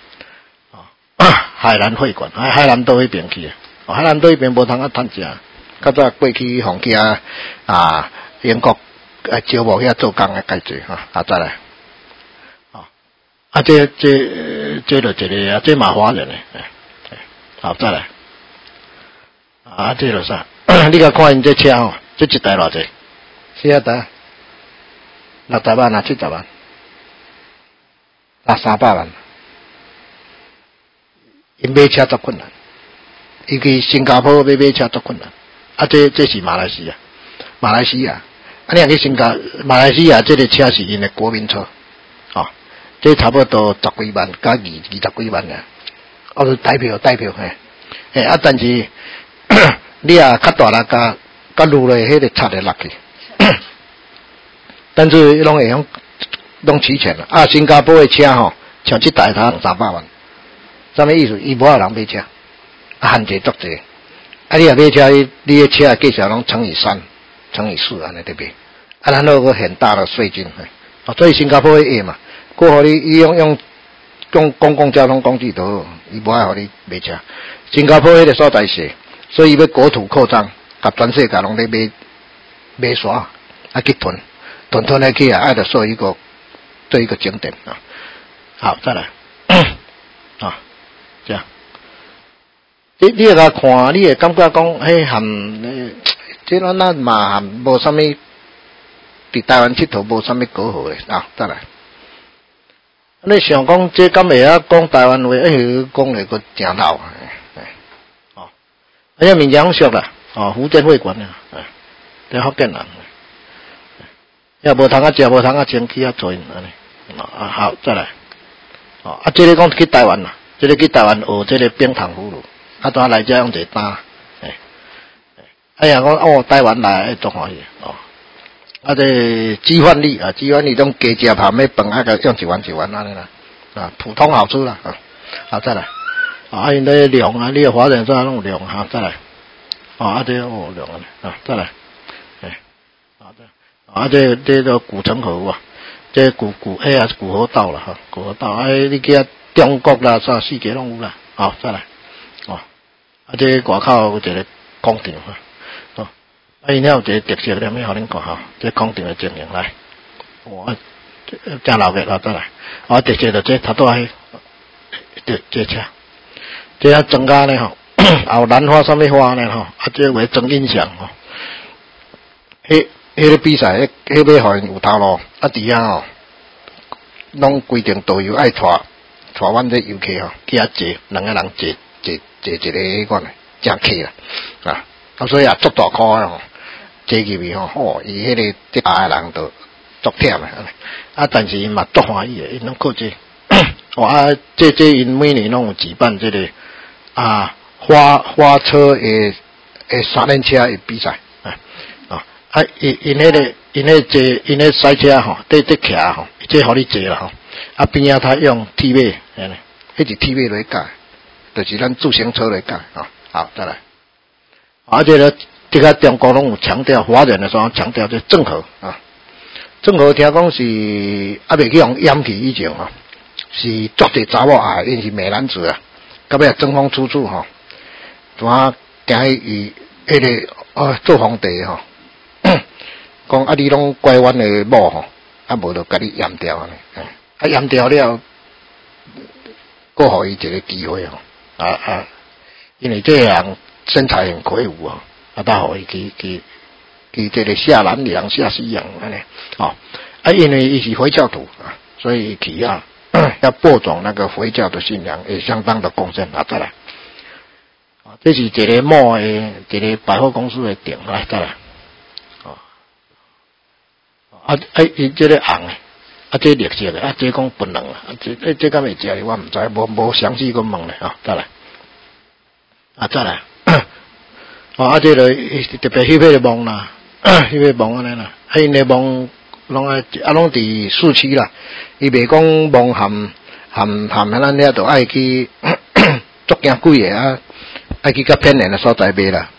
海南会馆，海南岛迄边去海南岛迄边无通趁食，较早过去皇家英国招募遐做工的介济再来这就一个这嘛华人好再来这就啥？你甲看因这车这一台偌济？4台，60万70万，300万。因买车足困难，伊去新加坡买车足困难。这是马来西亚，你若去马来西亚，这个车是因的国民车，这差不多10几万加20几万是代表但是你较大啦加入咧迄个插咧落去，但是拢会用拢齐全了新加坡的车像这台它300万，什么意思？伊无有人买车，限制足济，你若买车，你的车价钱拢乘以3、乘以4安尼对不对？然后个很大的税金，所以新加坡会嘛，过互你用公共交通工具都好，伊无爱互你买车。新加坡迄个所在是，所以要国土扩张，甲全世界拢咧买山，去囤来去爱着做一个景点好，再来这样。你会甲看，你会感觉讲，迄含这咱嘛含无啥物，伫台湾佚佗无啥物搞好诶再来。你想讲这敢会讲台湾话？讲咧个真老这闽江俗啦，福建会馆啦，这福建人，也无通食，无通穿，去做安尼，好，再来，这个讲去台湾啦，这个去台湾学这个冰糖葫芦，当来遮用一单，讲台湾来足欢喜这鸡饭粒种加食盘的饭甲用一碗安尼啦，普通好吃啦好，再来。因咧量你华人说弄量再来，这量再来，这个古城河这古河道啦古河道你去中国啦啥世界拢有啦，好再来，这外口有一个广场因遐有一个特色咧，互恁看这广场的情形来，真老个再来，特色就这头拄这车。这增加呢还有兰花什么花呢吼，这为真印象吼。迄个比赛，迄要互因有头路，伫遐吼，拢规定导游爱带阮这游客吼去遐坐，两个人坐一个迄款正客啦，所以也足大箍啊吼，坐入去吼，伊迄个这下人都足忝但是因嘛足欢喜的，因拢靠这，这因每年拢有举办这个花车的三轮车的比赛因迄赛车吼，在徛吼，这互你坐啦吼，边仔他用铁马，迄是铁马来改，就是咱自行车来改好，再来，这个中国拢有强调，华人的时候强调这郑和郑和听讲是未去用淹去以前是足侪查某因是美男子到尾争风吃醋怎啊惊伊迄个做皇帝讲你拢怪阮的某无就甲你淹掉淹掉了，搁互伊一个机会因为这个人身材很魁梧他互伊去这个下南洋下西洋因为伊是回教徒所以去要播种那个回教的信仰，也相当的贡献再来这是一个某的一个百货公司的店来再来伊这个红的这绿色的这讲本人这敢会食的我唔知无详细个问咧再来再来这个特别翕个梦啦翕个梦安尼啦因个梦拢伫市区啦伊袂讲梦含咱遐都爱去足惊贵的爱去较偏远的所在买啦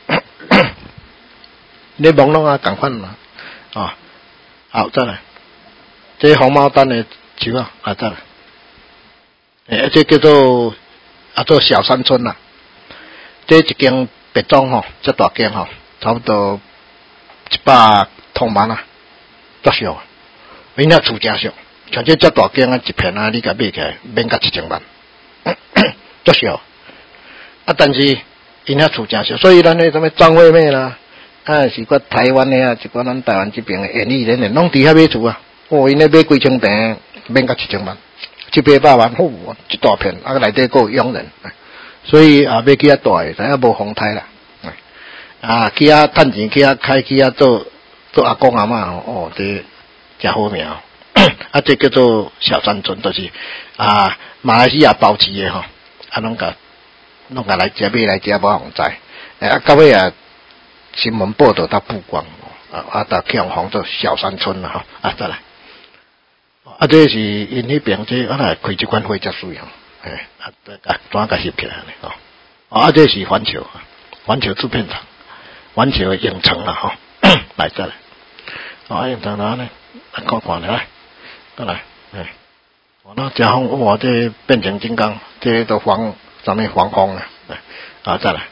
你梦拢共款啦好再来这红毛丹的树再来这叫做做小山村啦这一间别庄这大间差不多100通万足俗因遐厝真俗像这大间一片你甲买起来免甲1000万足俗但是因遐厝真俗，所以咱那什么张惠妹啦是个台湾的一个咱台湾这边的演艺人员拢伫遐买厝因咧买几千平免甲1000万700-800万一大片内底还有佣人所以要去遐住的知影无风台啦去遐趁钱去遐开去遐做阿公阿嬷这真好命这叫做小山村，就是马来西亚包市的拢甲来遮买来遮无人知到尾新闻报道到曝光到去红做小山村啦再来这是因迄边这来开这款花遮水怎甲翕起来这是环球制片厂环球影城啦来再来影城啦呢看来再来那加风这变成金刚这都防什么防风再来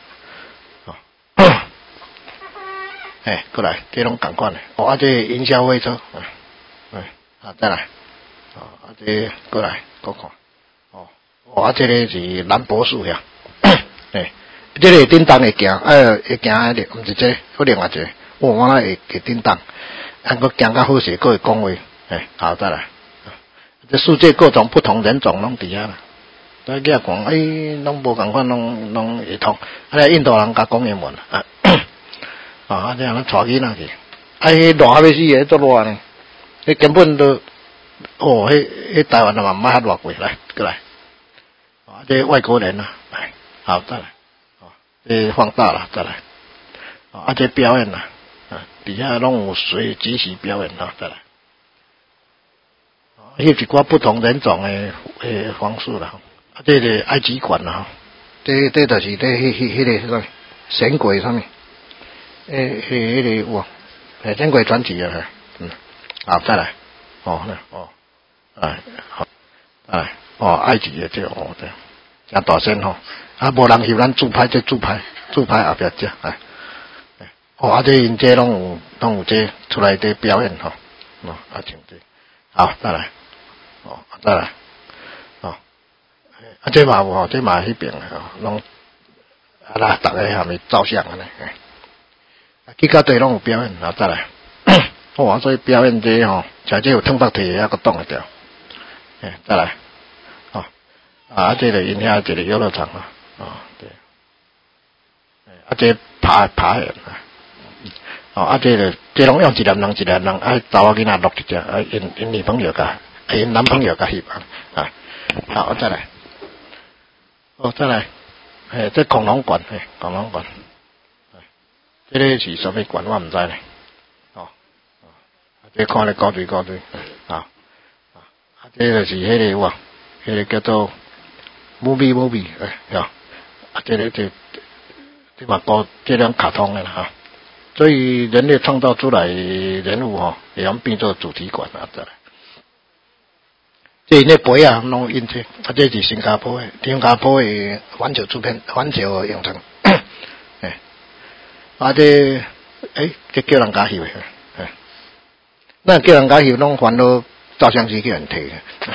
过来这拢同款的这营销会车再来这过来看这个是蓝博士这个叮当会行会行毋是这好另外一个我那会叮当佫行较好势佫会讲话再来这世界各种不同人种拢伫遐啦在遐讲拢无共款拢会通印度人甲讲英文这样带囡仔去热要死的足热呢根本都迄台湾人嘛毋捌遐热过来过来这外国人来好再来这放大了再来这表演底下拢有随即时表演再来迄一寡不同人种的方式啦这个埃及馆啦这就是迄个什么神鬼上面迄个神鬼传奇好再来好埃及的这个对真大声无人翕咱自拍这自拍后壁这这因这拢有这出来的表演像这好再来再来这嘛有这嘛迄边拢啦，大家下面照相安尼，去到地拢有表演，再来，哇，所以表演这吼，像这有汤北体还阁挡得掉，再来，这个因遐一个游乐场对，这爬的，这拢用一男人，查某囡仔录一只，因女朋友甲，因男朋友甲翕好，再来，再来，这恐龙馆，恐龙馆，这个是什么馆我唔知咧，这看咧高对，这个是迄个哇，迄个叫做 movie，这嘛高，这种卡通的啦所以人类创造出来人物会用变做主题馆再来。这那杯啊，拢印出，这是新加坡的环球影城，这叫人家翕的，那叫人家翕，拢烦恼照相机叫人摕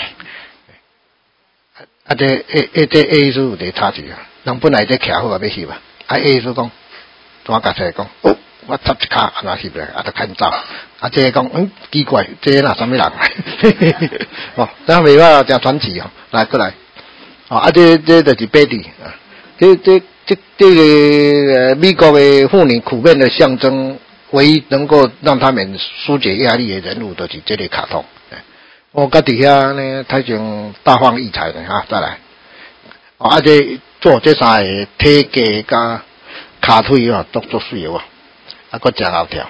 这 A 叔有伫插住人本来在徛好要翕A 叔讲，怎甲出来讲，我插一卡安那翕咧，就看走。这个讲，奇怪，这哪什么人？咱袂话真传奇来过来，这就是贝蒂这个美国的妇女苦闷的象征，唯一能够让他们疏解压力的人物，就是这个卡通。我甲底下呢，太像大放异彩的再来，这做这三个体格加骹腿都做水搁真好跳，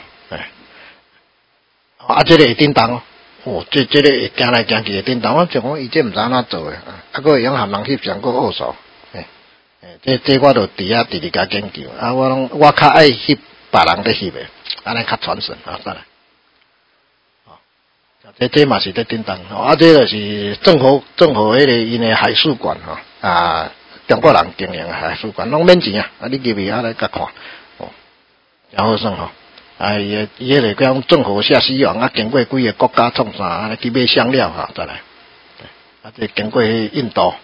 这个会叮当这个会行来行去会叮当，我就讲伊这毋知安怎做的，搁会用含人翕相，搁学术，这我就伫遐直甲研究，我较爱翕别人咧翕的，安尼较传神再来，这嘛是咧叮当，这就是政府迄个因的海事馆中国人经营的海事馆，拢免钱你入去来甲看，真好耍伊迄个讲郑和下西洋经过几个国家创啥，去买香料再来，这经过印度，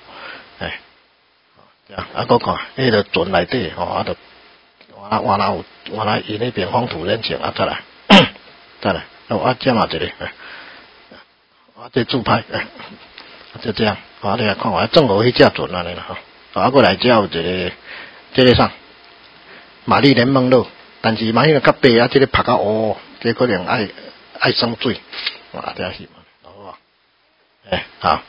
搁看迄个船内底就换哪伊那边风土人情再来，这嘛一个，这自拍，就这样，你来看郑和迄只船安尼啦过来这有一个这个啥玛丽莲梦露。但是万一较白这个拍到这可能爱生水，这样是嘛，好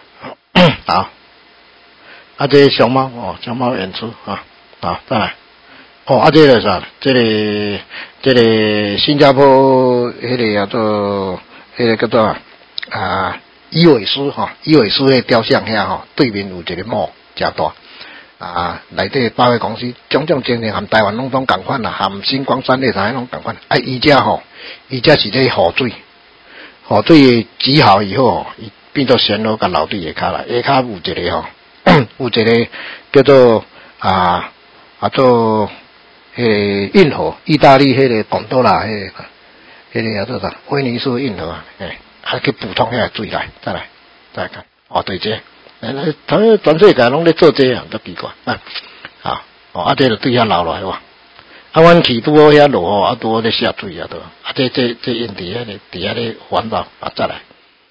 好，这熊猫熊猫演出再来，这个啥？这个新加坡迄个叫做叫做伊维斯的雕像遐对面有一个墓真大。内底百货公司种种情形，含台湾拢共款含新光三类啥拢共款。伊遮是咧雨水积好以后伊变做旋螺甲流伫下骹啦，下骹有一个有一个叫做做运河，意大利迄个贡多拉迄个叫做啥？威尼斯运河去补充遐水来，再看对这。全世界拢咧做这样，都奇怪这就对遐流落去阮去拄好遐落雨，拄好咧下水都这因伫遐咧烦恼再来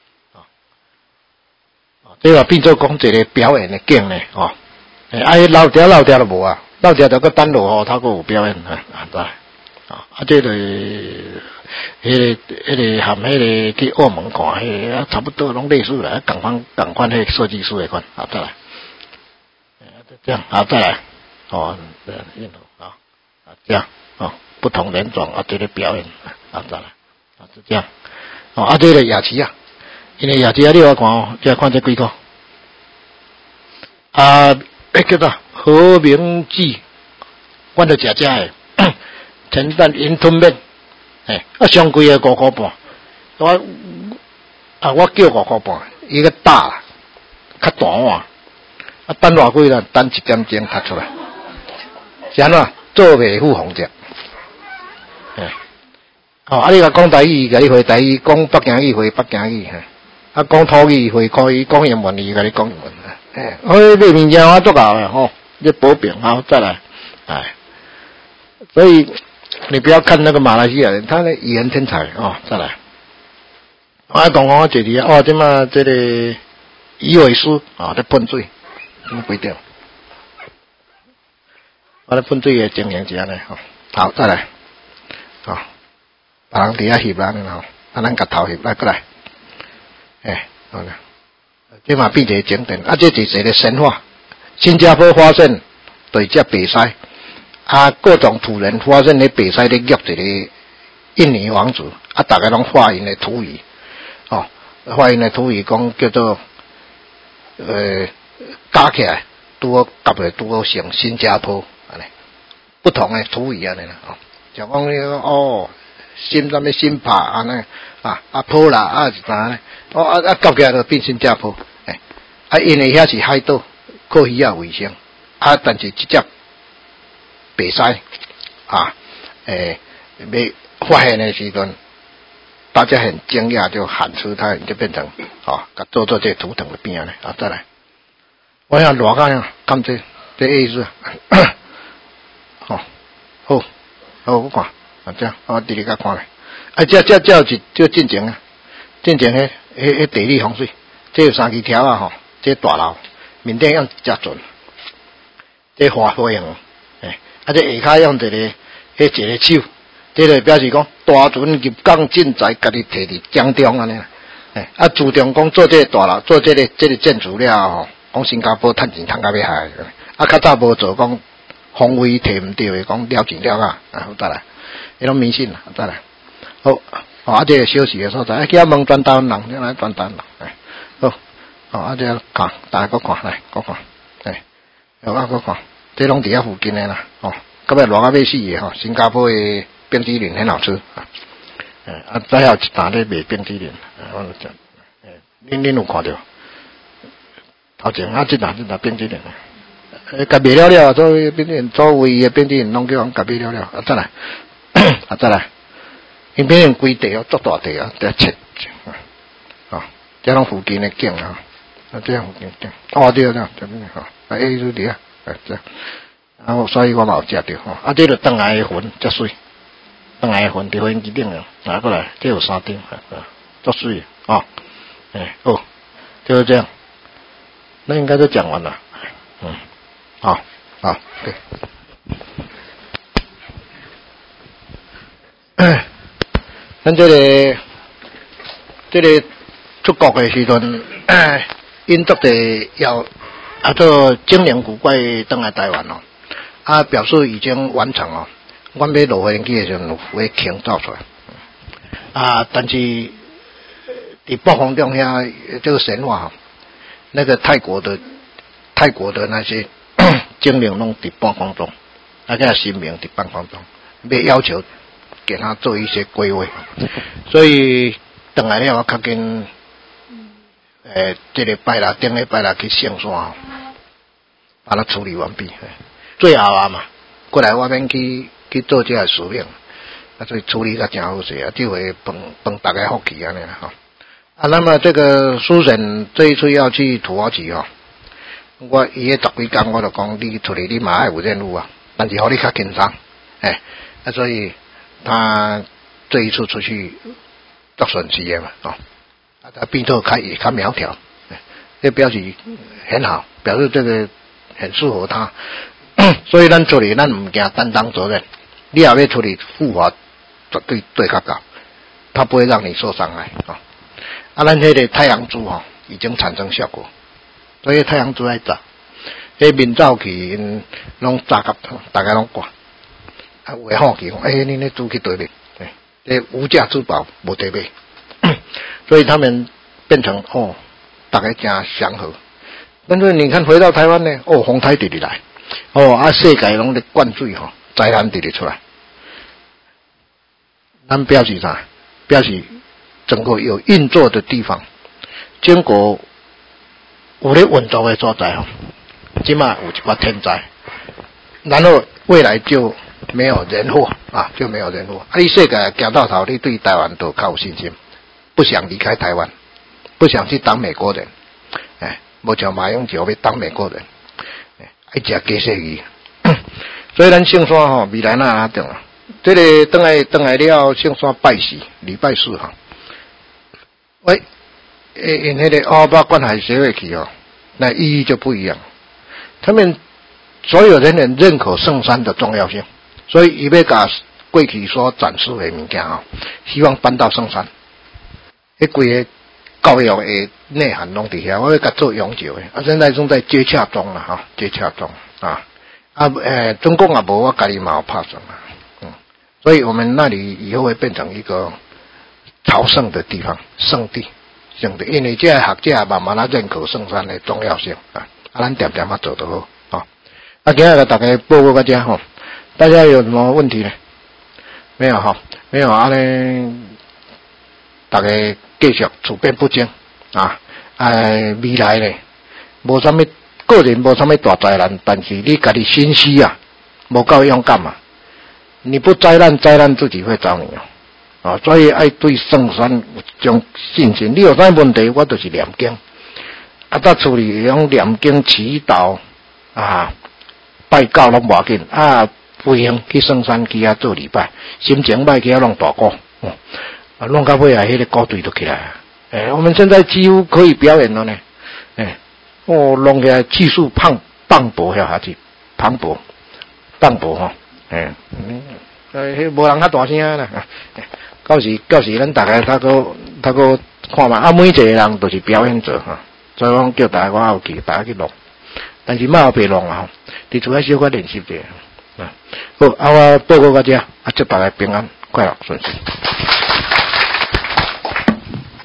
这话变做讲一个表演的景呢老条就无老条就搁等落雨，它搁有表演再来这个迄个含迄个去澳门看，迄差不多拢类似啦，共款迄设计师的款再来，这样再来这样不同人种这个表演再来就这样这个雅琪因为雅琪你我看这看这几个叫做和明记，我著食的陈蛋云吞面。上贵的5块半，我叫5块半，伊个大，较大碗，等偌几啦，等1点钟拍出来，是安怎做袂赴红食？你甲讲台语，甲你回台语；讲北京语回北京语，讲土语回土语；讲英文语，甲你讲英文。卖物件我做到的你保平再来， 哎，所以你不要看那个马来西亚人，他的语言天才哦。再来，我讲我这里哦，这嘛这个鱼尾狮啊，在喷水，不对，我咧喷水的经营一下呢，吼。好，再来，好，别人底下翕啦，然后咱甲头翕来过来，好了，这嘛变一个景点，这是一个神话。新加坡发现对只白狮，各种土人发现咧白狮咧虐一个印尼王子，大家拢画因的土语，哦，画因的土语讲叫做加起来拄好夹落拄好成新加坡安尼，不同的土语安尼啦，哦，就讲那个哦，新什么新帕安尼坡啦是啥呢？哦夹起来就变新加坡，因为遐是海岛。靠鱼啊为生，但是这只白狮要发现的时阵，大家很惊讶，就喊出它，就变成做这图腾的边呢再来，我想热干看这意思，好，我看这样，我直直甲看咧，这是就进前迄地理风水，这有3支条吼，这大楼。面顶用只船，这花花样，这下骹用一个手，这就表示讲大船入港进在家己摕伫江中安尼啦，注重讲做这个大楼，做这个建筑了吼，讲新加坡趁钱趁到要害，较早无做讲方位摕唔对的，讲了钱了好再来，迄种迷信啦，再来，好，这个休息的所在，去问转岛人，来转岛人，好，这看，大家搁看来，搁看，搁看，这拢伫遐附近的啦，到尾热到要死的吼，新加坡的冰淇淋很好吃，再还有一单咧卖冰淇淋，我讲，恁有看到？头前这单冰淇淋，甲卖了，做冰淇淋，做唯一的冰淇淋拢叫人甲卖了，再来，再来，因冰淇淋规地足大地在切，这拢附近的景这样对，这样这边就对这样，然后所以我嘛有食到这就邓来的云，真水，邓来的云伫飞机顶拿过来，这有3顶，真水就是这样，那应该都讲完了，好，对，咱这个出国的时阵。因足地要做精灵古怪登来台湾表示已经完成我要落飞机的时候会轻造出来但是伫北方中遐这个神话那个泰国的那些精灵拢伫半空中，个神明伫半空中，要求给他做一些归位，所以登来了我较紧。这礼拜啦，顶礼拜啦去上山，把它处理完毕。最后嘛，过来我免去做这个使命，所以处理得真好势这回帮大家福气安尼啦那么这个书神这一次要去土耳其我伊迄10几天我就讲你出来你嘛爱有任务但是互你较轻松，所以他这一次出去足顺利的嘛他病头也较苗条，这表示很好，表示这个很适合他，所以咱出去咱唔惊担当责任，你也要处理护法绝对较高，他不会让你受伤害咱这个太阳珠已经产生效果，所以太阳珠在炸，这面罩去拢炸甲大家拢挂，有的好奇讲，你那珠去对面，这无价之宝无得买。所以他们变成大概真祥和。但是你看回到台湾呢，风台直直来，世界拢在灌水灾难直直出来。咱表示啥？表示整个有运作的地方，经过有咧运作的所在即马有一寡天灾，然后未来就没有人祸就没有人祸。你世界行到头，你对台湾都较有信心。不想离开台湾，不想去当美国人，无像马英九要当美国人，爱食鸡血鱼， 所以咱圣山吼，未来哪定啊？这个等来了圣山拜四，礼拜四哈。喂，因那个欧巴关海协会去哦，那意义就不一样。他们所有人也认可圣山的重要性，所以伊要把过去所展示的物件啊，希望搬到圣山。迄规个教育的内涵拢伫遐，我要甲做永久的。现在正在接洽中了哈，接洽中啊。中共也无，我家己嘛有拍算所以我们那里以后会变成一个朝圣的地方，圣地，因为这些学者慢慢认可圣山的重要性啊，咱点点做得好啊。今日大家报告大家哈，大家有什么问题呢？没有哈，没有啊呢，大家继续处变不惊啊！未来呢，无啥物个人无啥物大灾难，但是你家己心思啊，无够勇敢嘛。你不灾难，灾难自己会找你哦。所以爱对圣山有种信心。你有啥问题，我就是念经，在处理用念经祈祷啊，拜告拢无要紧不行去圣山去遐做礼拜，心情歹去遐弄大鼓，弄到尾迄个鼓队就起来。我们现在几乎可以表演了呢。弄起来技术磅礴遐下去，磅礴哈。无人较大声啦。到时咱大家他个看嘛，每一个人都是表演者哈，所以讲叫大家我有去，大家去弄，但是莫后别弄啊，你主要小可练习者。好，我报告大家，祝大家平安快乐顺遂。